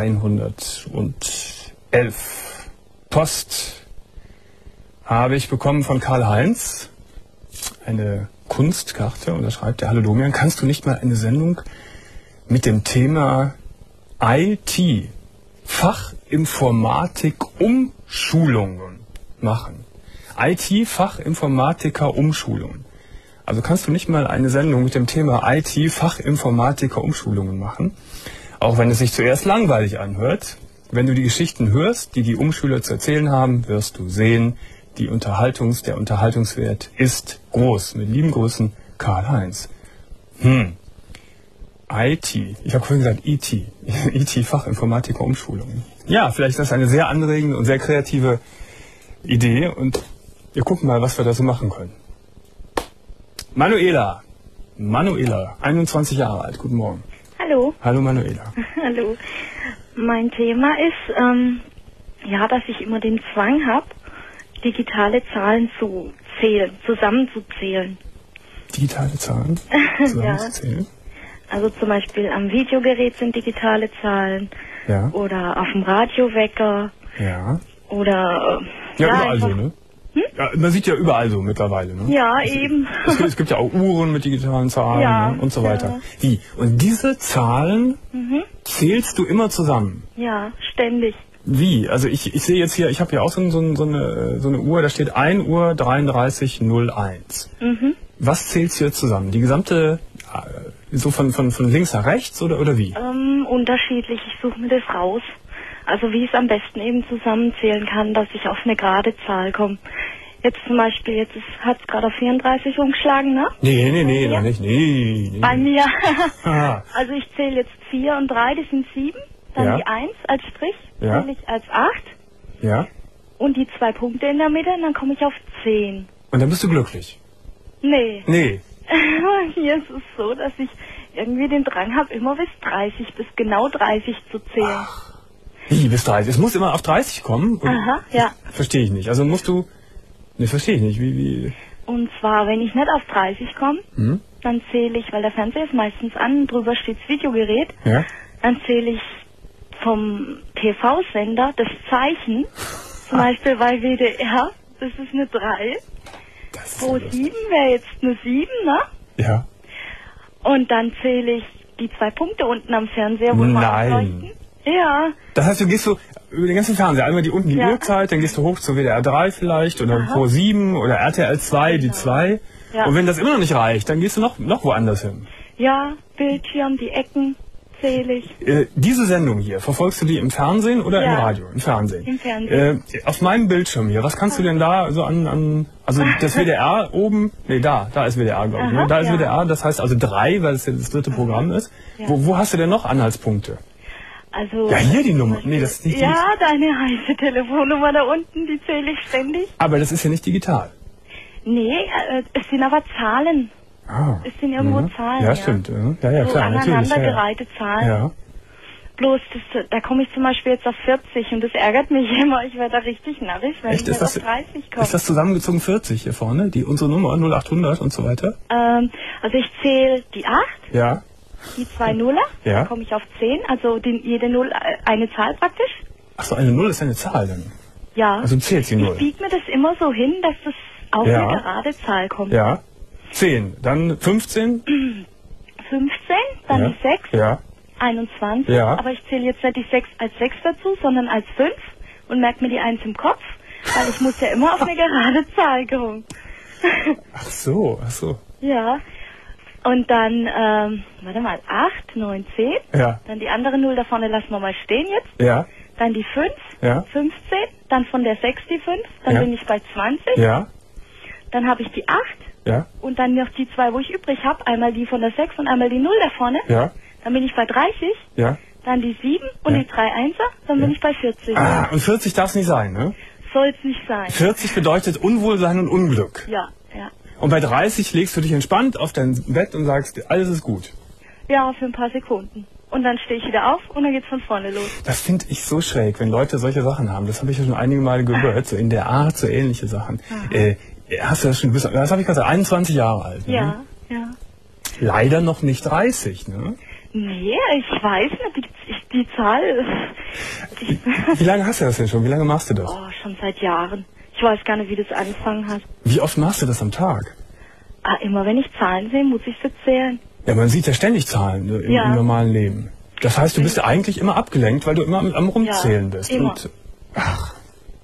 111. Post habe ich bekommen von Karl-Heinz. Eine Kunstkarte und da schreibt er: Hallo Domian, kannst du nicht mal eine Sendung mit dem Thema IT, Fachinformatik Umschulungen machen? IT, Fachinformatiker Umschulungen. Also kannst du nicht mal eine Sendung mit dem Thema IT, Fachinformatiker Umschulungen machen? Auch wenn es sich zuerst langweilig anhört. Wenn du die Geschichten hörst, die die Umschüler zu erzählen haben, wirst du sehen, der Unterhaltungswert ist groß. Mit lieben Grüßen, Karl-Heinz. IT. Ich habe vorhin gesagt IT. IT, Fachinformatiker Umschulungen. Ja, vielleicht ist das eine sehr anregende und sehr kreative Idee. Und wir gucken mal, was wir da so machen können. Manuela, 21 Jahre alt. Guten Morgen. Hallo. Hallo Manuela. Hallo. Mein Thema ist, dass ich immer den Zwang habe, digitale Zahlen zu zählen, zusammenzuzählen. Digitale Zahlen zusammenzuzählen? Ja. Also zum Beispiel am Videogerät sind digitale Zahlen. Ja. Oder auf dem Radiowecker. Ja. Oder überall so, ne? Ja, man sieht ja überall so mittlerweile, ne? Ja, eben. Es gibt ja auch Uhren mit digitalen Zahlen, ne? Und so weiter. Ja. Wie? Und diese Zahlen zählst du immer zusammen? Ja, ständig. Wie? Also ich sehe jetzt hier, ich habe hier auch so eine Uhr, da steht 1:33:01. Was zählst du jetzt zusammen? Die gesamte, so von links nach rechts oder wie? Unterschiedlich, ich suche mir das raus. Also wie ich es am besten eben zusammenzählen kann, dass ich auf eine gerade Zahl komme. Jetzt zum Beispiel, hat es gerade auf 34 umgeschlagen, ne? Nee, noch nicht. Nee. Bei mir. Also ich zähle jetzt 4 und 3, das sind 7. Dann die 1 als Strich, zähle ich als 8. Ja. Und die 2 Punkte in der Mitte, und dann komme ich auf 10. Und dann bist du glücklich? Nee. Hier ist es so, dass ich irgendwie den Drang habe, immer bis genau 30 zu zählen. Ach. Wie, bis 30? Es muss immer auf 30 kommen? Aha, ja. Verstehe ich nicht. Also musst du... Ne, verstehe ich nicht. Wie? Und zwar, wenn ich nicht auf 30 komme, dann zähle ich, weil der Fernseher ist meistens an, drüber steht das Videogerät, dann zähle ich vom TV-Sender das Zeichen, zum Beispiel bei WDR, das ist eine 3. Pro 7 wäre jetzt eine 7, ne? Ja. Und dann zähle ich die 2 Punkte unten am Fernseher, wo wir aufleuchten. Ja. Das heißt, du gehst so über den ganzen Fernseher, einmal die unten die Uhrzeit, dann gehst du hoch zu WDR 3 vielleicht oder Pro 7 oder RTL 2, die 2. Ja. Und wenn das immer noch nicht reicht, dann gehst du noch woanders hin. Ja, Bildschirm, die Ecken zähle ich. Diese Sendung hier, verfolgst du die im Fernsehen oder im Radio? Im Fernsehen. Im Fernsehen. Auf meinem Bildschirm hier, was kannst du denn da so also das WDR oben, da ist WDR, glaube ich. Ne? Da ist WDR, das heißt also 3, weil es ja das 3. Programm ist. Ja. Wo hast du denn noch Anhaltspunkte? Also, ja, hier die Nummer. Nee, das ist nicht digital. Ja, deine heiße Telefonnummer da unten, die zähle ich ständig. Aber das ist ja nicht digital. Nee, es sind aber Zahlen. Es sind irgendwo Zahlen. Ja, stimmt. Ja, so klar, aneinandergereihte Zahlen. Ja. Bloß, da komme ich zum Beispiel jetzt auf 40 und das ärgert mich immer. Ich werde da richtig narrisch, wenn ich jetzt auf 30 komme. Ist das zusammengezogen 40 hier vorne? Unsere Nummer 0800 und so weiter? Also ich zähle die 8. Ja. Die 2 Nuller, da komme ich auf 10, also jede Null eine Zahl praktisch. Ach so, eine Null ist eine Zahl dann? Ja. Also du zählst die Null. Ich biege mir das immer so hin, dass das auf eine gerade Zahl kommt. Ja. 10, dann 15? 15, dann die 6, 21, aber ich zähle jetzt nicht die 6 als 6 dazu, sondern als 5 und merke mir die 1 im Kopf, weil ich muss ja immer auf eine gerade Zahl kommen. Ach so. Ja. Und dann, 8, 9, 10. Ja. Dann die andere 0 da vorne lassen wir mal stehen jetzt. Ja. Dann die 5, 15. Dann von der 6 die 5. Dann bin ich bei 20. Ja. Dann habe ich die 8. Ja. Und dann noch die 2, wo ich übrig habe. Einmal die von der 6 und einmal die 0 da vorne. Ja. Dann bin ich bei 30. Ja. Dann die 7 und die 3 Einser. Dann bin ich bei 40. Und 40 darf es nicht sein, ne? Soll es nicht sein. 40 bedeutet Unwohlsein und Unglück. Ja. Und bei 30 legst du dich entspannt auf dein Bett und sagst, alles ist gut. Ja, für ein paar Sekunden. Und dann stehe ich wieder auf und dann geht's von vorne los. Das finde ich so schräg, wenn Leute solche Sachen haben. Das habe ich ja schon einige Male gehört, so in der Art, so ähnliche Sachen. Hast du das schon, was habe ich gesagt, 21 Jahre alt? Ne? Ja, ja. Leider noch nicht 30, ne? Nee, ich weiß nicht, die Zahl... Wie lange hast du das denn schon? Wie lange machst du das? Oh, schon seit Jahren. Ich weiß gar nicht, wie das angefangen hat. Wie oft machst du das am Tag? Immer wenn ich Zahlen sehe, muss ich sie zählen. Ja, man sieht ja ständig Zahlen im normalen Leben. Das heißt, du bist ja eigentlich immer abgelenkt, weil du immer am Rumzählen bist. Immer. Und, ach.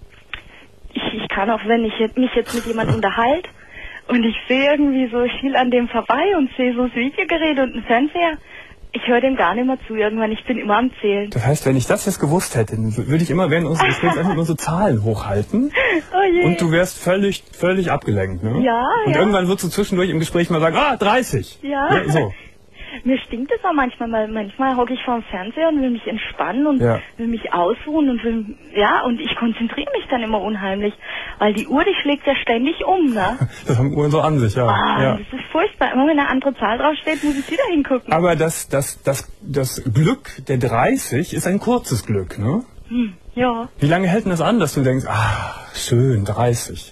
Ich kann auch, wenn ich mich jetzt mit jemandem unterhalte und ich sehe irgendwie so viel an dem vorbei und sehe so das Videogerät und einen Fernseher, ich höre dem gar nicht mehr zu irgendwann. Ich bin immer am Zählen. Das heißt, wenn ich das jetzt gewusst hätte, würde ich immer während unseres Gesprächs einfach nur so Zahlen hochhalten. Oh je. Und du wärst völlig abgelenkt, ne? Ja, und irgendwann würdest du zwischendurch im Gespräch mal sagen, 30. Ja. So. Mir stinkt es auch manchmal, weil manchmal hocke ich vor dem Fernseher und will mich entspannen und will mich ausruhen und und ich konzentriere mich dann immer unheimlich, weil die Uhr, die schlägt ja ständig um, ne? Das haben Uhren so an sich, Das ist furchtbar. Immer wenn eine andere Zahl draufsteht, muss ich wieder hingucken. Aber das Glück der 30 ist ein kurzes Glück, ne? Ja. Wie lange hält denn das an, dass du denkst, schön, 30?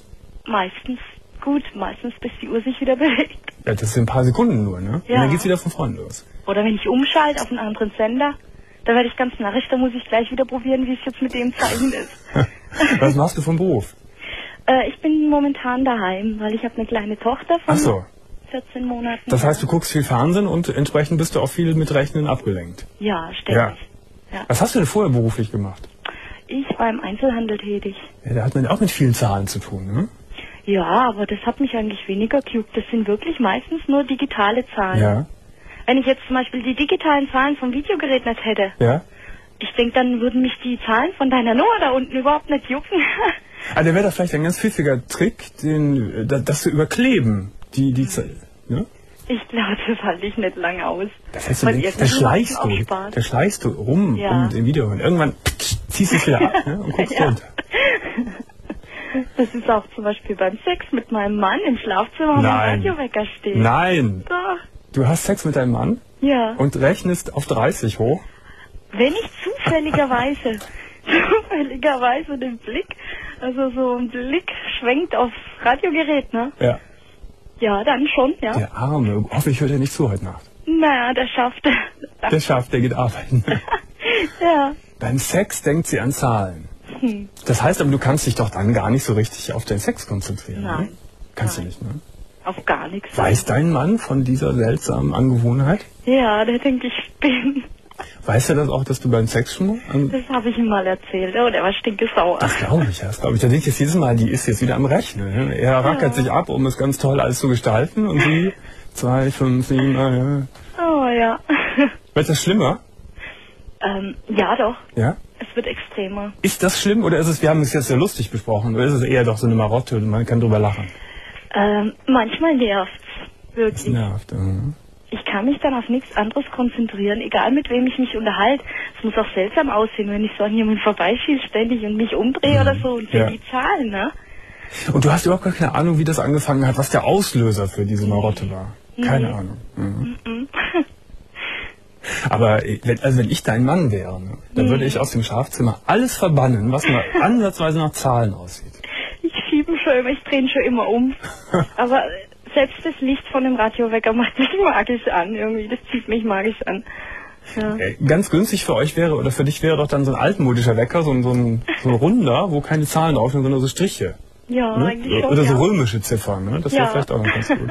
Meistens bis die Uhr sich wieder bewegt. Ja, das sind ein paar Sekunden nur, ne? Ja. Und dann geht's wieder von vorne los. Oder wenn ich umschalte auf einen anderen Sender, da werde ich ganz narrisch, da muss ich gleich wieder probieren, wie es jetzt mit dem Zeichen ist. Was machst du vom Beruf? Ich bin momentan daheim, weil ich habe eine kleine Tochter von 14 Monaten. Das heißt, du guckst viel Fernsehen und entsprechend bist du auch viel mit Rechnen abgelenkt. Ja, ständig. Ja. Was hast du denn vorher beruflich gemacht? Ich war im Einzelhandel tätig. Ja, da hat man auch mit vielen Zahlen zu tun, ne? Ja, aber das hat mich eigentlich weniger gejuckt. Das sind wirklich meistens nur digitale Zahlen. Ja. Wenn ich jetzt zum Beispiel die digitalen Zahlen vom Videogerät nicht hätte, ich denke, dann würden mich die Zahlen von deiner Nummer da unten überhaupt nicht jucken. Also wäre das vielleicht ein ganz pfiffiger Trick, das zu überkleben, die ne? Ich glaube, das halte ich nicht lange aus. Das heißt, da schleichst du rum um den Video und irgendwann ziehst du es wieder ab, ne, und guckst runter. Das ist auch zum Beispiel beim Sex mit meinem Mann im Schlafzimmer, wo ein Radiowecker steht. Nein! Doch. Du hast Sex mit deinem Mann? Ja. Und rechnest auf 30 hoch? Wenn ich zufälligerweise den Blick, also so ein Blick schwenkt aufs Radiogerät, ne? Ja. Ja, dann schon, ja. Der Arme, hoffentlich hört er nicht zu heute Nacht. Naja, der schafft. Der geht arbeiten. Ja. Beim Sex denkt sie an Zahlen. Das heißt aber, du kannst dich doch dann gar nicht so richtig auf den Sex konzentrieren. Nein. Ne? Kannst du nicht, ne? Auf gar nichts. Weiß dein Mann von dieser seltsamen Angewohnheit? Ja, der denkt, ich bin. Weiß er das auch, dass du beim Sex schon... Das habe ich ihm mal erzählt. Oh, der war stinkesauer. Das glaube ich, Da denke ich jetzt jedes Mal, die ist jetzt wieder am Rechnen. Ne? Er rackert sich ab, um es ganz toll alles zu gestalten. Und sie 2, 5, 7... Oh ja. Wird das schlimmer? Ja, doch. Ja? Es wird extremer. Ist das schlimm oder ist es, wir haben es jetzt sehr lustig besprochen, oder ist es eher doch so eine Marotte und man kann drüber lachen? Manchmal nervt's. Wirklich. Das nervt, Ich kann mich dann auf nichts anderes konzentrieren, egal mit wem ich mich unterhalte. Es muss auch seltsam aussehen, wenn ich so an jemanden vorbeischieße ständig und mich umdrehe oder so und sehe die Zahlen, ne? Und du hast überhaupt gar keine Ahnung, wie das angefangen hat, was der Auslöser für diese Marotte war? Keine Ahnung. Aber wenn ich dein Mann wäre, ne, dann würde ich aus dem Schlafzimmer alles verbannen, was nur ansatzweise nach Zahlen aussieht. Ich schiebe ich drehe schon immer um. Aber selbst das Licht von dem Radiowecker macht mich magisch an irgendwie. Das zieht mich magisch an. Ja. Ganz günstig für euch wäre, oder für dich wäre doch dann so ein altmodischer Wecker, so ein runder, wo keine Zahlen drauf sind, sondern so Striche. Ja, ne? eigentlich schon. Oder so römische Ziffern, ne? Das wäre vielleicht auch noch ganz gut.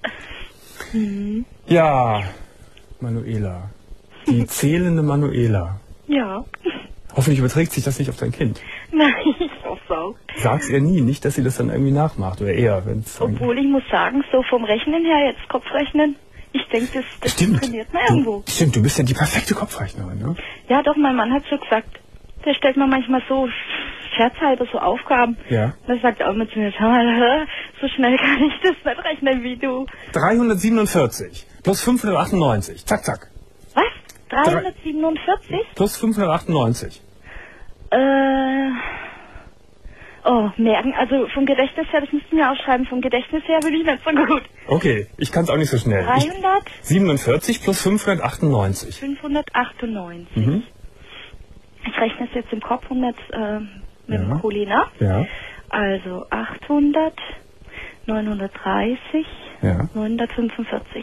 Ja, Manuela. Die zählende Manuela. Ja. Hoffentlich überträgt sich das nicht auf dein Kind. Nein, ich hoffe auch. Sag's ihr nie, nicht, dass sie das dann irgendwie nachmacht, oder eher, wenn's... Obwohl, ich muss sagen, so vom Rechnen her, jetzt Kopfrechnen, ich denke, das trainiert man irgendwo. Stimmt, du bist ja die perfekte Kopfrechnerin, ne? Ja, doch, mein Mann hat so gesagt, der stellt mir manchmal so scherzhalber so Aufgaben. Ja. Und er sagt auch immer zu mir, schau mal, so schnell kann ich das nicht rechnen wie du. 347 plus 598, zack, zack. Was? 347? Plus 598. Oh, merken. Also vom Gedächtnis her, das müssten wir aufschreiben. Vom Gedächtnis her würde ich nicht so gut. Okay, ich kann es auch nicht so schnell. 347 plus 598. 598. Mhm. Ich rechne es jetzt im Kopf und jetzt mit dem Kuli nach. Ja. Also 800, 930, 945.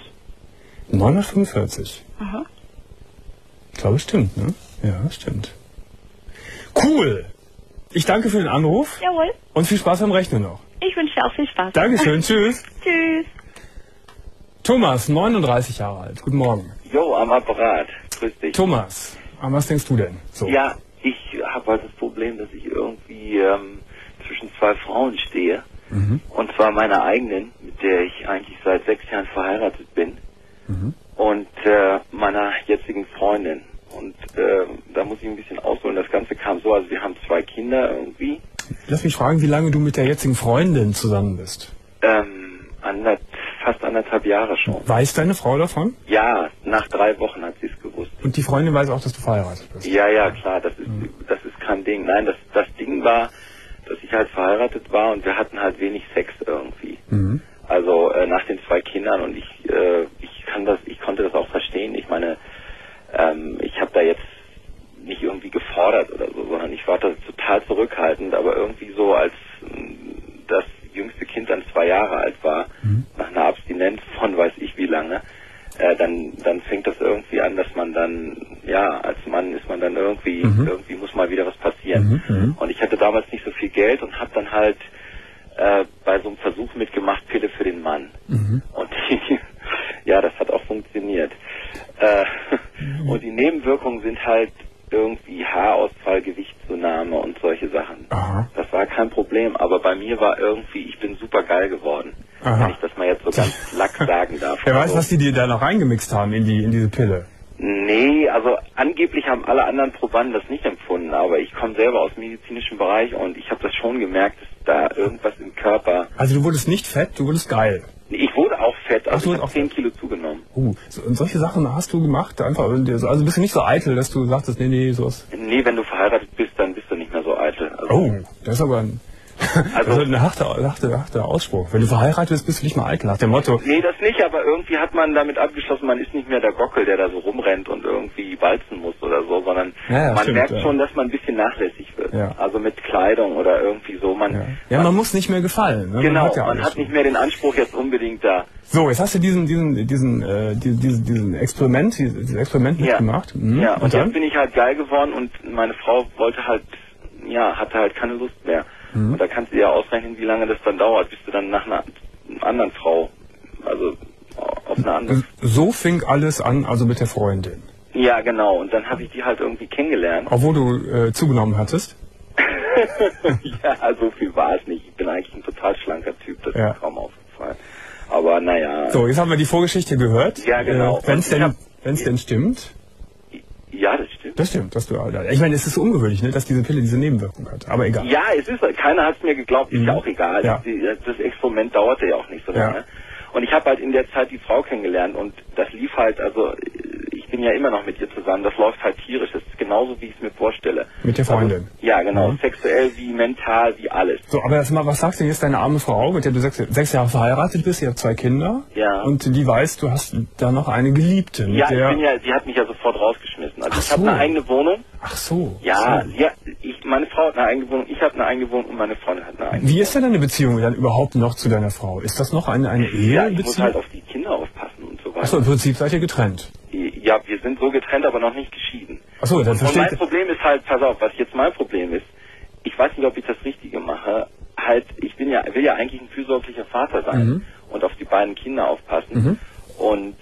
945? Aha. Ich glaube, es stimmt, ne? Ja, stimmt. Cool! Ich danke für den Anruf. Jawohl. Und viel Spaß beim Rechnen noch. Ich wünsche dir auch viel Spaß. Dankeschön, tschüss. Tschüss. Thomas, 39 Jahre alt. Guten Morgen. Jo, am Apparat. Grüß dich. Thomas, an was denkst du denn? So. Ja, ich habe halt das Problem, dass ich irgendwie zwischen zwei Frauen stehe. Mhm. Und zwar meiner eigenen, mit der ich eigentlich seit 6 Jahren verheiratet bin. Mhm. Und meiner jetzigen Freundin. Und da muss ich ein bisschen ausholen. Das Ganze kam so, also wir haben 2 Kinder irgendwie. Lass mich fragen, wie lange du mit der jetzigen Freundin zusammen bist. Fast 1,5 Jahre schon. Weiß deine Frau davon? Ja, nach 3 Wochen hat sie es gewusst. Und die Freundin weiß auch, dass du verheiratet bist? Ja, ja, klar, das ist kein Ding. Nein, das Ding war, dass ich halt verheiratet war und wir hatten halt wenig Sex irgendwie. Mhm. Also nach den 2 Kindern und ich konnte das auch verstehen. Ich meine, ich habe da jetzt nicht irgendwie gefordert oder so, sondern ich war da total zurückhaltend, aber irgendwie so, als das jüngste Kind dann 2 Jahre alt war, nach einer Abstinenz von weiß ich wie lange, dann fängt das irgendwie an, dass man dann, ja, als Mann ist man dann irgendwie muss mal wieder was passieren. Und ich hatte damals nicht so viel Geld und habe dann halt bei so einem Versuch mitgemacht, Pille für den Mann. Und ja, das hat auch funktioniert. Und die Nebenwirkungen sind halt irgendwie Haarausfall, Gewichtszunahme und solche Sachen. Aha. Das war kein Problem, aber bei mir war irgendwie, ich bin super geil geworden. Aha. Wenn ich das mal jetzt so ganz lack sagen darf. Wer weiß, was die dir da noch reingemixt haben in diese Pille? Nee, also angeblich haben alle anderen Probanden das nicht empfunden, aber ich komme selber aus dem medizinischen Bereich und ich habe das schon gemerkt, dass da irgendwas im Körper... Also du wurdest nicht fett, du wurdest geil. Ich wurde auch fett, also ich habe 10 Kilo zugenommen. Und solche Sachen hast du gemacht? Einfach, also bist du nicht so eitel, dass du sagtest, nee, sowas? Nee, wenn du verheiratet bist, dann bist du nicht mehr so eitel. Also das ist aber ein... Also ein harter Ausspruch. Wenn du verheiratet bist, bist du nicht mal eitel, nach dem Motto. Nee, das nicht, aber irgendwie hat man damit abgeschlossen, man ist nicht mehr der Gockel, der da so rumrennt und irgendwie walzen muss oder so, sondern man merkt schon, dass man ein bisschen nachlässig wird. Ja. Also mit Kleidung oder irgendwie so. Man muss nicht mehr gefallen. Ne? Genau, man hat nicht mehr den Anspruch jetzt unbedingt da. So, jetzt hast du diesen Experiment mitgemacht. Ja, und jetzt bin ich halt geil geworden und meine Frau hatte halt keine Lust mehr. Und da kannst du ja ausrechnen, wie lange das dann dauert, bis du dann nach einer anderen Frau, also auf eine andere... So fing alles an, also mit der Freundin. Ja, genau. Und dann habe ich die halt irgendwie kennengelernt. Obwohl du zugenommen hattest? Ja, so viel war es nicht. Ich bin eigentlich ein total schlanker Typ, das ist kaum aufgefallen. Aber naja... So, jetzt haben wir die Vorgeschichte gehört. Ja, genau. Wenn es denn stimmt... Ja, das stimmt. Das stimmt, ich meine, es ist so ungewöhnlich, ne, dass diese Pille diese Nebenwirkung hat, aber egal. Ja, keiner hat es mir geglaubt, ist ja auch egal. Ja. Das Experiment dauerte ja auch nicht so lange. Ja. Und ich habe halt in der Zeit die Frau kennengelernt und das lief halt, also ich bin ja immer noch mit ihr zusammen, das läuft halt tierisch, das ist genauso, wie ich es mir vorstelle. Mit der Freundin? Also, ja, genau, sexuell wie mental, wie alles. So, aber was sagt denn jetzt deine arme Frau, mit der du 6 Jahre verheiratet bist, ihr habt 2 Kinder? Ja. Und die weiß, du hast da noch eine Geliebte. Ja, sie hat mich ja sofort rausgeschmissen. Also ich habe eine eigene Wohnung. Ach so. Ja, meine Frau hat eine eigene Wohnung, ich habe eine eigene Wohnung und meine Freundin hat eine eigene Wohnung. Wie ist denn deine Beziehung dann überhaupt noch zu deiner Frau? Ist das noch eine Ehebeziehung? Ja, ich muss halt auf die Kinder aufpassen und so weiter. Achso, im Prinzip seid ihr getrennt? Ja, wir sind so getrennt, aber noch nicht geschieden. Achso, dann verstehe ich. Und mein Problem ist halt, pass auf, was jetzt mein Problem ist, ich weiß nicht, ob ich das Richtige mache, halt, ich will ja eigentlich ein fürsorglicher Vater sein und auf die beiden Kinder aufpassen und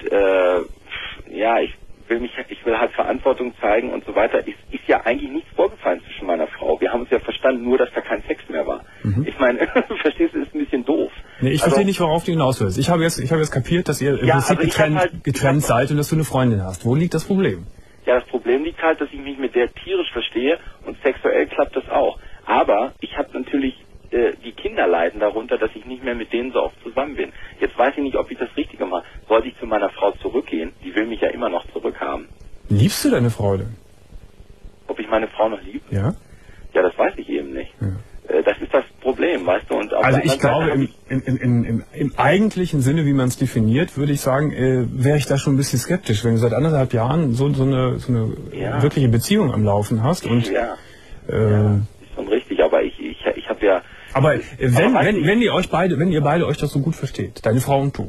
ich will halt Verantwortung zeigen und so weiter. Ist ja eigentlich nichts vorgefallen zwischen meiner Frau. Wir haben uns ja verstanden, nur dass da kein Sex mehr war. Ich meine, verstehst du, ist ein bisschen doof. Nee, ich verstehe nicht, worauf du hinaus willst. Ich habe jetzt kapiert, dass ihr im Prinzip getrennt seid und dass du eine Freundin hast. Wo liegt das Problem? Ja, das Problem liegt halt, dass ich mich mit der tierisch verstehe und sexuell klappt das auch. Aber ich habe natürlich die Kinder leiden darunter, dass ich nicht mehr mit denen so oft zusammen bin. Jetzt weiß ich nicht, ob ich das Richtige mache. Sollte ich zu meiner Frau zurückgehen? Die will mich ja immer noch zurückhaben. Liebst du deine Frau denn? Ob ich meine Frau noch liebe? Ja. Ja, das weiß ich eben nicht. Ja. Das ist Problem, weißt du? Und also ich glaube, im eigentlichen Sinne, wie man es definiert, würde ich sagen, wäre ich da schon ein bisschen skeptisch, wenn du seit 1,5 Jahren so eine wirkliche Beziehung am Laufen hast. Und, ist schon richtig, aber ich habe ja... Aber wenn ihr beide euch das so gut versteht, deine Frau und du,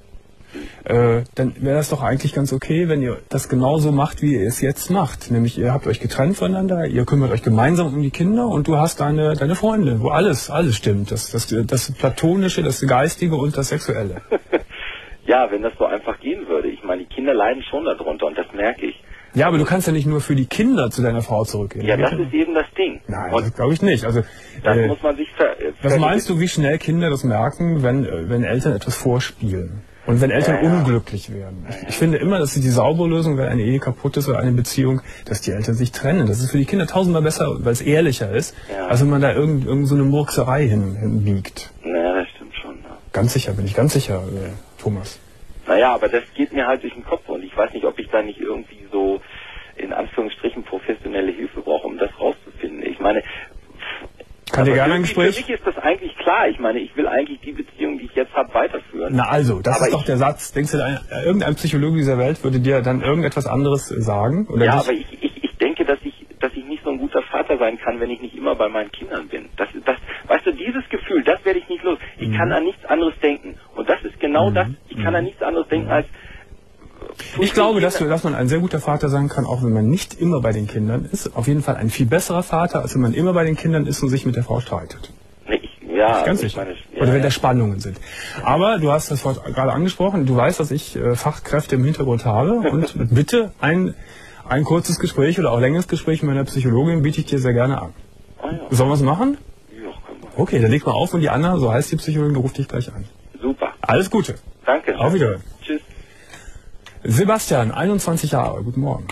dann wäre das doch eigentlich ganz okay, wenn ihr das genauso macht, wie ihr es jetzt macht. Nämlich ihr habt euch getrennt voneinander, ihr kümmert euch gemeinsam um die Kinder und du hast deine Freunde, wo alles stimmt. Das Platonische, das Geistige und das Sexuelle. Ja, wenn das so einfach gehen würde. Ich meine, die Kinder leiden schon darunter und das merke ich. Ja, aber du kannst ja nicht nur für die Kinder zu deiner Frau zurückgehen. Ja, das ist eben das Ding. Nein, das glaube ich nicht. Also, das muss man sich was meinst du, wie schnell Kinder das merken, wenn Eltern etwas vorspielen? Und wenn Eltern unglücklich werden. Ich finde immer, dass die saubere Lösung, wenn eine Ehe kaputt ist oder eine Beziehung, dass die Eltern sich trennen. Das ist für die Kinder tausendmal besser, weil es ehrlicher ist, als wenn man da irgend so eine Murkserei hinbiegt. Naja, das stimmt schon. Ja. Ganz sicher, bin ich ganz sicher, Thomas. Naja, aber das geht mir halt durch den Kopf und ich weiß nicht, ob ich da nicht irgendwie so in Anführungsstrichen professionelle Hilfe brauche, um das rauszufinden. Ich meine, kann dir gerne ein Gespräch? Für mich ist das eigentlich klar. Ich meine, ich will eigentlich die Beziehung, die ich jetzt habe, weiterführen. Na also, das ist doch der Satz. Denkst du, irgendein Psychologe dieser Welt würde dir dann irgendetwas anderes sagen? Oder ja, aber ich denke, dass ich nicht so ein guter Vater sein kann, wenn ich nicht immer bei meinen Kindern bin. Weißt du, dieses Gefühl, das werde ich nicht los. Ich kann an nichts anderes denken. Und das ist genau das. Ich kann an nichts anderes denken als... Ich glaube, dass man ein sehr guter Vater sein kann, auch wenn man nicht immer bei den Kindern ist. Auf jeden Fall ein viel besserer Vater, als wenn man immer bei den Kindern ist und sich mit der Frau streitet. Ganz sicher. Oder wenn da Spannungen sind. Aber du hast das gerade angesprochen. Du weißt, dass ich Fachkräfte im Hintergrund habe. Und bitte ein kurzes Gespräch oder auch längeres Gespräch mit meiner Psychologin biete ich dir sehr gerne an. Oh ja. Sollen wir es machen? Ja, können wir. Okay, dann leg mal auf und die Anna, so heißt die Psychologin, ruft dich gleich an. Super. Alles Gute. Danke. Auf Wiedersehen. Tschüss. Sebastian, 21 Jahre, guten Morgen.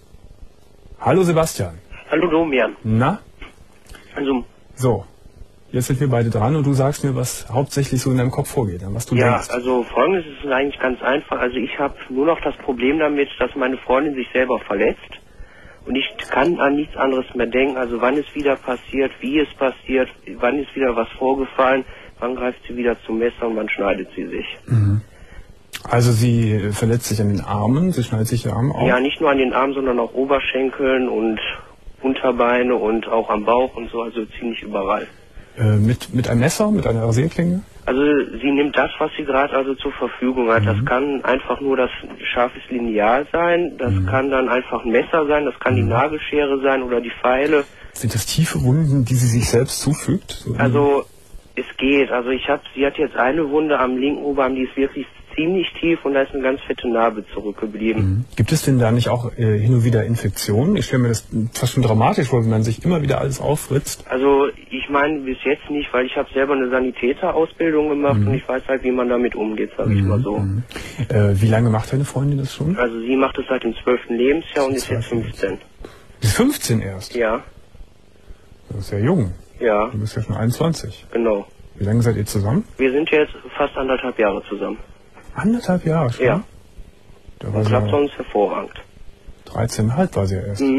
Hallo Sebastian. Hallo Domian. Na? Also. So, jetzt sind wir beide dran und du sagst mir, was hauptsächlich so in deinem Kopf vorgeht, was du denkst. Ja, also Folgendes ist eigentlich ganz einfach. Also ich habe nur noch das Problem damit, dass meine Freundin sich selber verletzt. Und ich kann an nichts anderes mehr denken. Also wann es wieder passiert, wie es passiert, wann ist wieder was vorgefallen, wann greift sie wieder zum Messer und wann schneidet sie sich. Mhm. Also sie verletzt sich an den Armen, sie schneidet sich die Arme auf? Ja, nicht nur an den Armen, sondern auch Oberschenkeln und Unterbeine und auch am Bauch und so, also ziemlich überall. Mit einem Messer, mit einer Rasierklinge? Also sie nimmt das, was sie gerade also zur Verfügung hat. Das kann einfach nur das scharfes Lineal sein, das kann dann einfach ein Messer sein, das kann die Nagelschere sein oder die Pfeile. Sind das tiefe Wunden, die sie sich selbst zufügt? So also es geht. Also sie hat jetzt eine Wunde am linken Oberarm, die ist wirklich ziemlich tief und da ist eine ganz fette Narbe zurückgeblieben. Gibt es denn da nicht auch hin und wieder Infektionen? Ich stelle mir das fast schon dramatisch vor, wenn man sich immer wieder alles auffritzt. Also ich meine bis jetzt nicht, weil ich habe selber eine Sanitäterausbildung gemacht und ich weiß halt, wie man damit umgeht, sage ich mal so. Wie lange macht deine Freundin das schon? Also sie macht es seit dem 12. Lebensjahr und ist jetzt 15. Sie ist 15 erst? Ja. Das ist ja jung. Ja. Du bist ja schon 21. Genau. Wie lange seid ihr zusammen? Wir sind jetzt fast 1,5 Jahre zusammen. 1,5 Jahre schon? Ja. Da war das klappt sonst hervorragend. 13,5 war sie ja erst.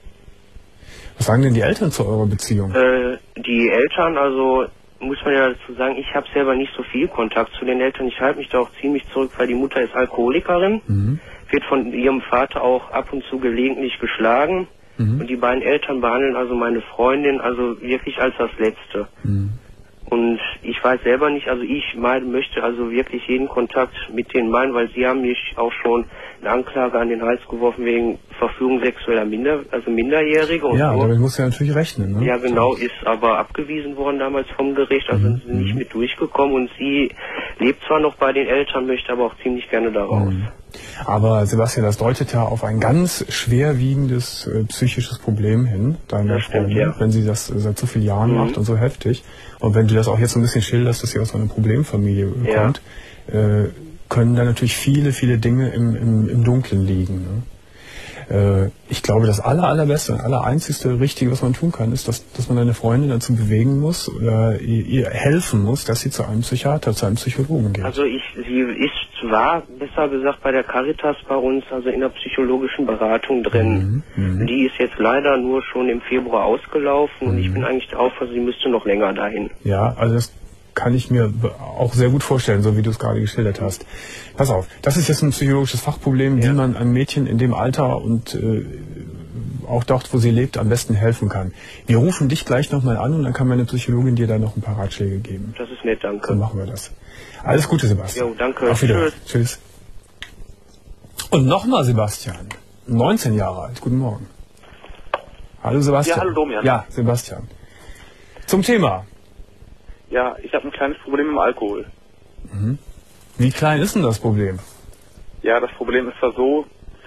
Was sagen denn die Eltern zu eurer Beziehung? Die Eltern, also muss man ja dazu sagen, ich habe selber nicht so viel Kontakt zu den Eltern. Ich halte mich da auch ziemlich zurück, weil die Mutter ist Alkoholikerin, wird von ihrem Vater auch ab und zu gelegentlich geschlagen. Und die beiden Eltern behandeln also meine Freundin also wirklich als das Letzte. Und ich weiß selber nicht, also ich möchte also wirklich jeden Kontakt mit denen meinen, weil sie haben mich auch schon eine Anklage an den Hals geworfen wegen Verführung sexueller Minderjährige. Und ja, so. damit muss ja natürlich rechnen. Ne? Ja, genau, ist aber abgewiesen worden damals vom Gericht, also sind sie nicht mit durchgekommen und sie lebt zwar noch bei den Eltern, möchte aber auch ziemlich gerne da raus. Aber Sebastian, das deutet ja auf ein ganz schwerwiegendes psychisches Problem hin, deiner Freundin, wenn sie das seit so vielen Jahren macht und so heftig. Und wenn du das auch jetzt so ein bisschen schilderst, dass sie aus einer Problemfamilie kommt, können da natürlich viele, viele Dinge im Dunkeln liegen. Ich glaube, das allerbeste und allereinzigste Richtige, was man tun kann, ist, dass man eine Freundin dazu bewegen muss oder ihr helfen muss, dass sie zu einem Psychiater, zu einem Psychologen geht. Also sie war, besser gesagt, bei der Caritas bei uns, also in der psychologischen Beratung drin. Die ist jetzt leider nur schon im Februar ausgelaufen und ich bin eigentlich der Auffassung, sie müsste noch länger dahin. Ja, also das kann ich mir auch sehr gut vorstellen, so wie du es gerade geschildert hast. Pass auf, das ist jetzt ein psychologisches Fachproblem, wie man einem Mädchen in dem Alter und auch dort, wo sie lebt, am besten helfen kann. Wir rufen dich gleich nochmal an und dann kann meine Psychologin dir da noch ein paar Ratschläge geben. Das ist nett, danke. So machen wir das. Alles Gute, Sebastian. Jo, danke. Auf Wiedersehen. Tschüss. Und nochmal Sebastian, 19 Jahre alt. Guten Morgen. Hallo Sebastian. Ja, hallo Domian. Ja, Sebastian. Zum Thema. Ja, ich habe ein kleines Problem mit dem Alkohol. Wie klein ist denn das Problem? Ja, das Problem ist da so,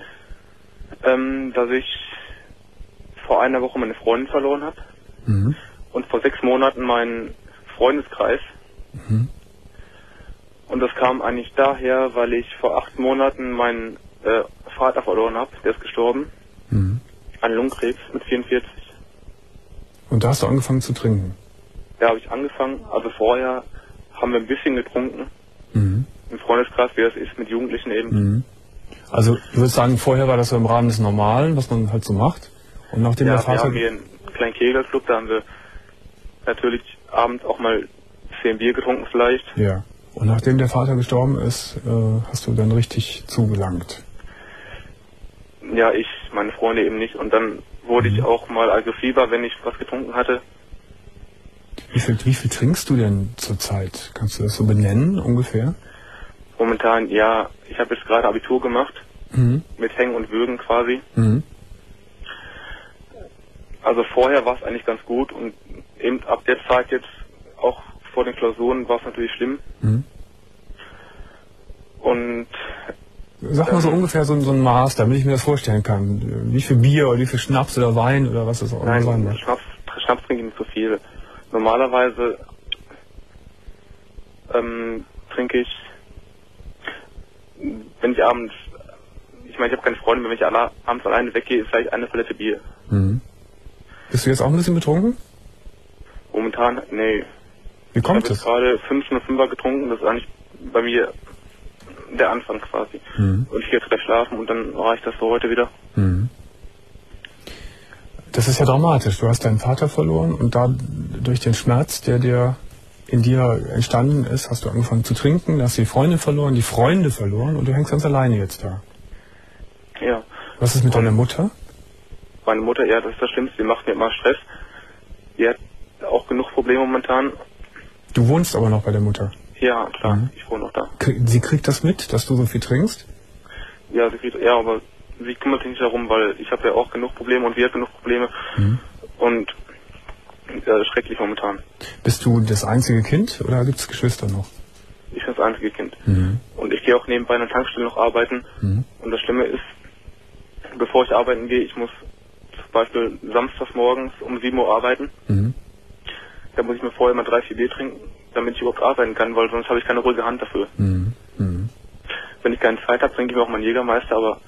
dass ich vor einer Woche meine Freundin verloren habe und vor 6 Monaten meinen Freundeskreis. Und das kam eigentlich daher, weil ich vor 8 Monaten meinen Vater verloren habe. Der ist gestorben an Lungenkrebs mit 44. Und da hast du angefangen zu trinken? Ja, habe ich angefangen. Also vorher haben wir ein bisschen getrunken. Im Freundeskreis, wie das ist mit Jugendlichen eben. Also du würdest sagen, vorher war das so im Rahmen des Normalen, was man halt so macht? Und nachdem der Vater... wir haben hier einen kleinen Kegelclub, da haben wir natürlich abends auch mal 10 Bier getrunken vielleicht. Ja. Und nachdem der Vater gestorben ist, hast du dann richtig zugelangt? Ja, meine Freunde eben nicht. Und dann wurde ich auch mal aggressiver, wenn ich was getrunken hatte. Wie viel trinkst du denn zurzeit? Kannst du das so benennen ungefähr? Momentan, ja, ich habe jetzt gerade Abitur gemacht, mit Hängen und Würgen quasi. Also vorher war es eigentlich ganz gut und eben ab der Zeit jetzt, auch vor den Klausuren, war es natürlich schlimm. Und sag mal so ungefähr so ein Maß, damit ich mir das vorstellen kann. Wie viel Bier oder wie viel Schnaps oder Wein oder was das auch immer sein mag? Schnaps trinke ich nicht so viel. Normalerweise trinke ich, wenn ich abends, ich meine, ich habe keine Freunde, wenn ich abends alleine weggehe, vielleicht eine Palette Bier. Bist du jetzt auch ein bisschen betrunken? Momentan, nee. Wie kommt es? Ich habe jetzt gerade 5,5er getrunken, das ist eigentlich bei mir der Anfang quasi. Und ich gehe jetzt gleich schlafen und dann reicht das so heute wieder. Das ist ja dramatisch. Du hast deinen Vater verloren und da durch den Schmerz, der in dir entstanden ist, hast du angefangen zu trinken, hast die Freundin verloren, die Freunde verloren und du hängst ganz alleine jetzt da. Ja. Was ist mit deiner Mutter? Meine Mutter, ja, das ist das Schlimmste. Die macht mir immer Stress. Die hat auch genug Probleme momentan. Du wohnst aber noch bei der Mutter? Ja, klar. Ich wohne noch da. Sie kriegt das mit, dass du so viel trinkst? Ja, aber sie kümmert sich nicht darum, weil ich habe ja auch genug Probleme und sie hat genug Probleme. Und ja, schrecklich momentan. Bist du das einzige Kind oder gibt es Geschwister noch? Ich bin das einzige Kind. Und ich gehe auch nebenbei an der Tankstelle noch arbeiten. Und das Schlimme ist, bevor ich arbeiten gehe, ich muss zum Beispiel samstags morgens um 7 Uhr arbeiten. Da muss ich mir vorher mal 3-4 Bier trinken, damit ich überhaupt arbeiten kann, weil sonst habe ich keine ruhige Hand dafür. Wenn ich keine Zeit habe, trinke ich mir auch mal einen Jägermeister, aber...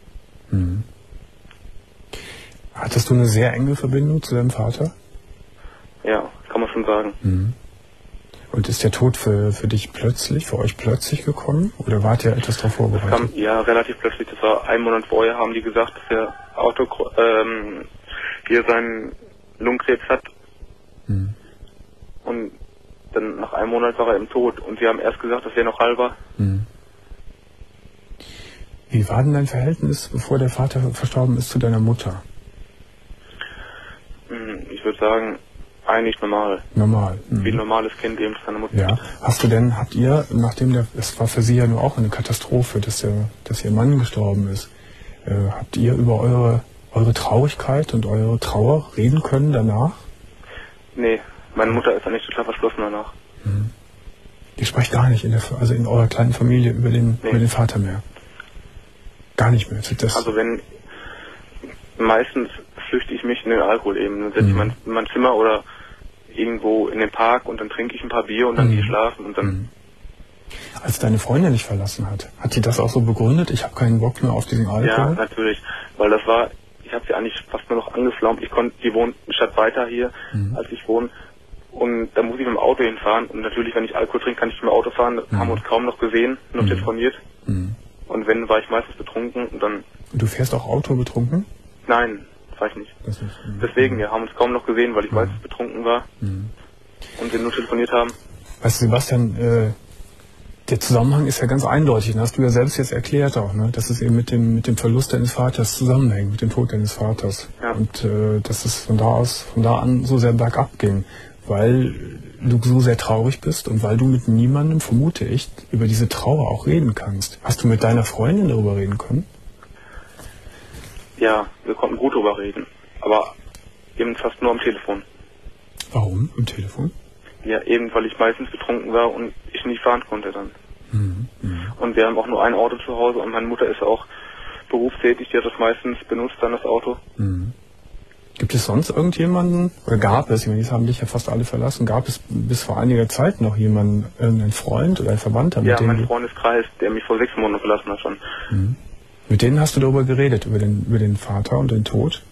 Hattest du eine sehr enge Verbindung zu deinem Vater? Ja, kann man schon sagen. Und ist der Tod für euch plötzlich gekommen? Oder wart ihr etwas darauf vorbereitet? Das kam, ja, relativ plötzlich. Das war 1 Monat vorher, haben die gesagt, dass der hier seinen Lungenkrebs hat. Und dann nach 1 Monat war er im Tod. Und sie haben erst gesagt, das wäre noch halber. Wie war denn dein Verhältnis, bevor der Vater verstorben ist, zu deiner Mutter? Ich würde sagen, eigentlich normal. Normal. Wie ein normales Kind eben zu seiner Mutter. Ja. Habt ihr, nachdem es war für sie ja nur auch eine Katastrophe, dass ihr Mann gestorben ist, habt ihr über eure Traurigkeit und eure Trauer reden können danach? Nee, meine Mutter ist eigentlich total verschlossen danach. Ihr sprecht gar nicht in eurer kleinen Familie über den Vater mehr? Gar nicht mehr? Also meistens flüchte ich mich in den Alkohol eben. Dann setze ich in mein Zimmer oder irgendwo in den Park und dann trinke ich ein paar Bier und dann gehe ich schlafen und dann... Als deine Freundin dich verlassen hat die das auch so begründet? Ich habe keinen Bock mehr auf diesen Alkohol? Ja, natürlich, weil das war, ich habe sie eigentlich fast nur noch angeflaumt. Die wohnt eine Stadt weiter hier, als ich wohne. Und da muss ich mit dem Auto hinfahren. Und natürlich, wenn ich Alkohol trinke, kann ich nicht mehr Auto fahren. Haben wir uns kaum noch gesehen, nur telefoniert. Und wenn, war ich meistens betrunken. Und dann. Du fährst auch Auto betrunken? Nein, war ich nicht. Deswegen, wir haben uns kaum noch gesehen, weil ich meistens betrunken war. Und wir nur telefoniert haben. Weißt du, Sebastian, der Zusammenhang ist ja ganz eindeutig. Den hast du ja selbst jetzt erklärt auch, ne? Dass es eben mit dem Verlust deines Vaters zusammenhängt, mit dem Tod deines Vaters. Ja. Und dass es von da an so sehr bergab ging. Weil du so sehr traurig bist und weil du mit niemandem, vermute ich, über diese Trauer auch reden kannst. Hast du mit deiner Freundin darüber reden können? Ja, wir konnten gut darüber reden. Aber eben fast nur am Telefon. Warum? Am Telefon? Ja, eben weil ich meistens betrunken war und ich nicht fahren konnte dann. Und wir haben auch nur ein Auto zu Hause und meine Mutter ist auch berufstätig, die hat das meistens benutzt, dann das Auto. Gibt es sonst irgendjemanden, oder gab es, ich meine, jetzt haben dich ja fast alle verlassen, gab es bis vor einiger Zeit noch jemanden, irgendeinen Freund oder ein Verwandter? Ja, mein Freundeskreis, der mich vor 6 Monaten verlassen hat schon. Mit denen hast du darüber geredet, über den Vater und den Tod?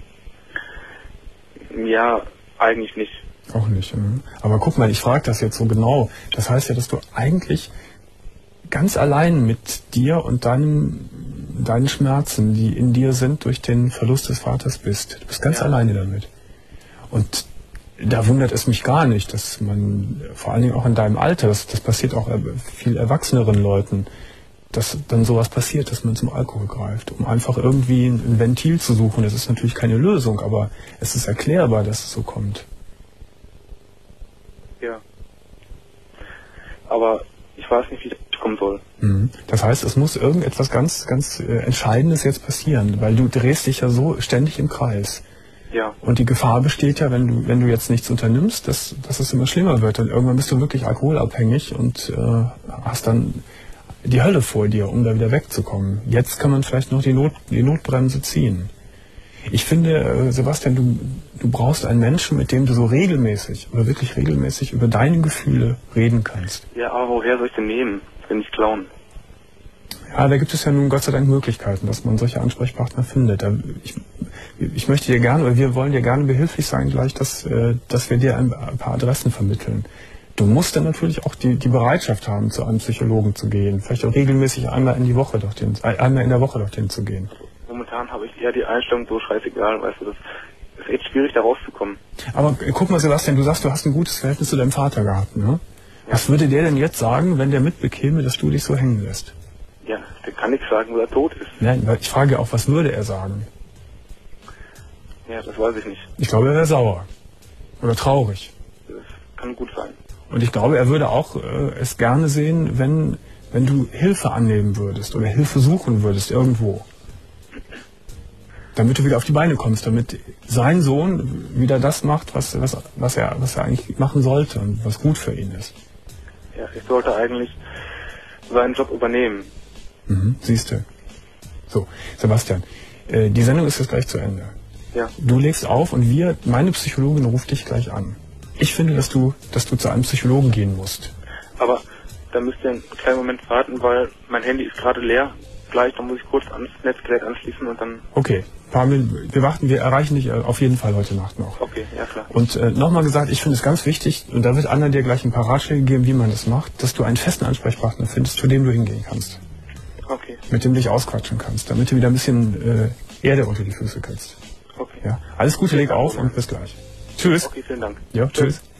Ja, eigentlich nicht. Auch nicht. Aber guck mal, ich frage das jetzt so genau. Das heißt ja, dass du eigentlich ganz allein mit dir und deinen Schmerzen, die in dir sind, durch den Verlust des Vaters bist. Du bist ganz alleine damit. Und da wundert es mich gar nicht, dass man, vor allen Dingen auch in deinem Alter, das passiert auch viel erwachseneren Leuten, dass dann sowas passiert, dass man zum Alkohol greift, um einfach irgendwie ein Ventil zu suchen. Das ist natürlich keine Lösung, aber es ist erklärbar, dass es so kommt. Ja. Aber ich weiß nicht, wie das kommen soll. Das heißt, es muss irgendetwas ganz, ganz Entscheidendes jetzt passieren, weil du drehst dich ja so ständig im Kreis. Ja. Und die Gefahr besteht ja, wenn du jetzt nichts unternimmst, dass es immer schlimmer wird. Und irgendwann bist du wirklich alkoholabhängig und hast dann die Hölle vor dir, um da wieder wegzukommen. Jetzt kann man vielleicht noch die Notbremse ziehen. Ich finde, Sebastian, du brauchst einen Menschen, mit dem du so regelmäßig, oder wirklich regelmäßig über deine Gefühle reden kannst. Ja, aber woher soll ich den nehmen, wenn ich klauen? Ja, da gibt es ja nun Gott sei Dank Möglichkeiten, dass man solche Ansprechpartner findet. Ich möchte dir gerne, oder wir wollen dir gerne behilflich sein gleich, dass wir dir ein paar Adressen vermitteln. Du musst dann natürlich auch die Bereitschaft haben, zu einem Psychologen zu gehen. Vielleicht auch regelmäßig einmal in der Woche dorthin zu gehen. Momentan habe ich eher die Einstellung, so scheißegal, weißt du, das ist echt schwierig, da rauszukommen. Aber guck mal, Sebastian, du sagst, du hast ein gutes Verhältnis zu deinem Vater gehabt, ne? Ja. Was würde der denn jetzt sagen, wenn der mitbekäme, dass du dich so hängen lässt? Ja, der kann nichts sagen, wo er tot ist. Nein, ich frage auch, was würde er sagen? Ja, das weiß ich nicht. Ich glaube, er wäre sauer. Oder traurig. Das kann gut sein. Und ich glaube, er würde auch es gerne sehen, wenn du Hilfe annehmen würdest oder Hilfe suchen würdest irgendwo. Damit du wieder auf die Beine kommst, damit sein Sohn wieder das macht, was er eigentlich machen sollte und was gut für ihn ist. Ja, ich sollte eigentlich seinen Job übernehmen. Siehst du. So, Sebastian, die Sendung ist jetzt gleich zu Ende. Ja. Du legst auf und meine Psychologin ruft dich gleich an. Ich finde, dass du zu einem Psychologen gehen musst. Aber da müsst ihr einen kleinen Moment warten, weil mein Handy ist gerade leer. Gleich, dann muss ich kurz ans Netzgerät anschließen und dann... Okay, Pamel, wir erreichen dich auf jeden Fall heute Nacht noch. Okay, ja klar. Und nochmal gesagt, ich finde es ganz wichtig, und da wird Anna dir gleich ein paar Ratschläge geben, wie man das macht, dass du einen festen Ansprechpartner findest, zu dem du hingehen kannst. Okay. Mit dem du dich ausquatschen kannst, damit du wieder ein bisschen Erde unter die Füße kriegst. Okay. Ja, alles Gute, leg auf und bis gleich. Tschüss. Okay, vielen Dank. Ja, tschüss.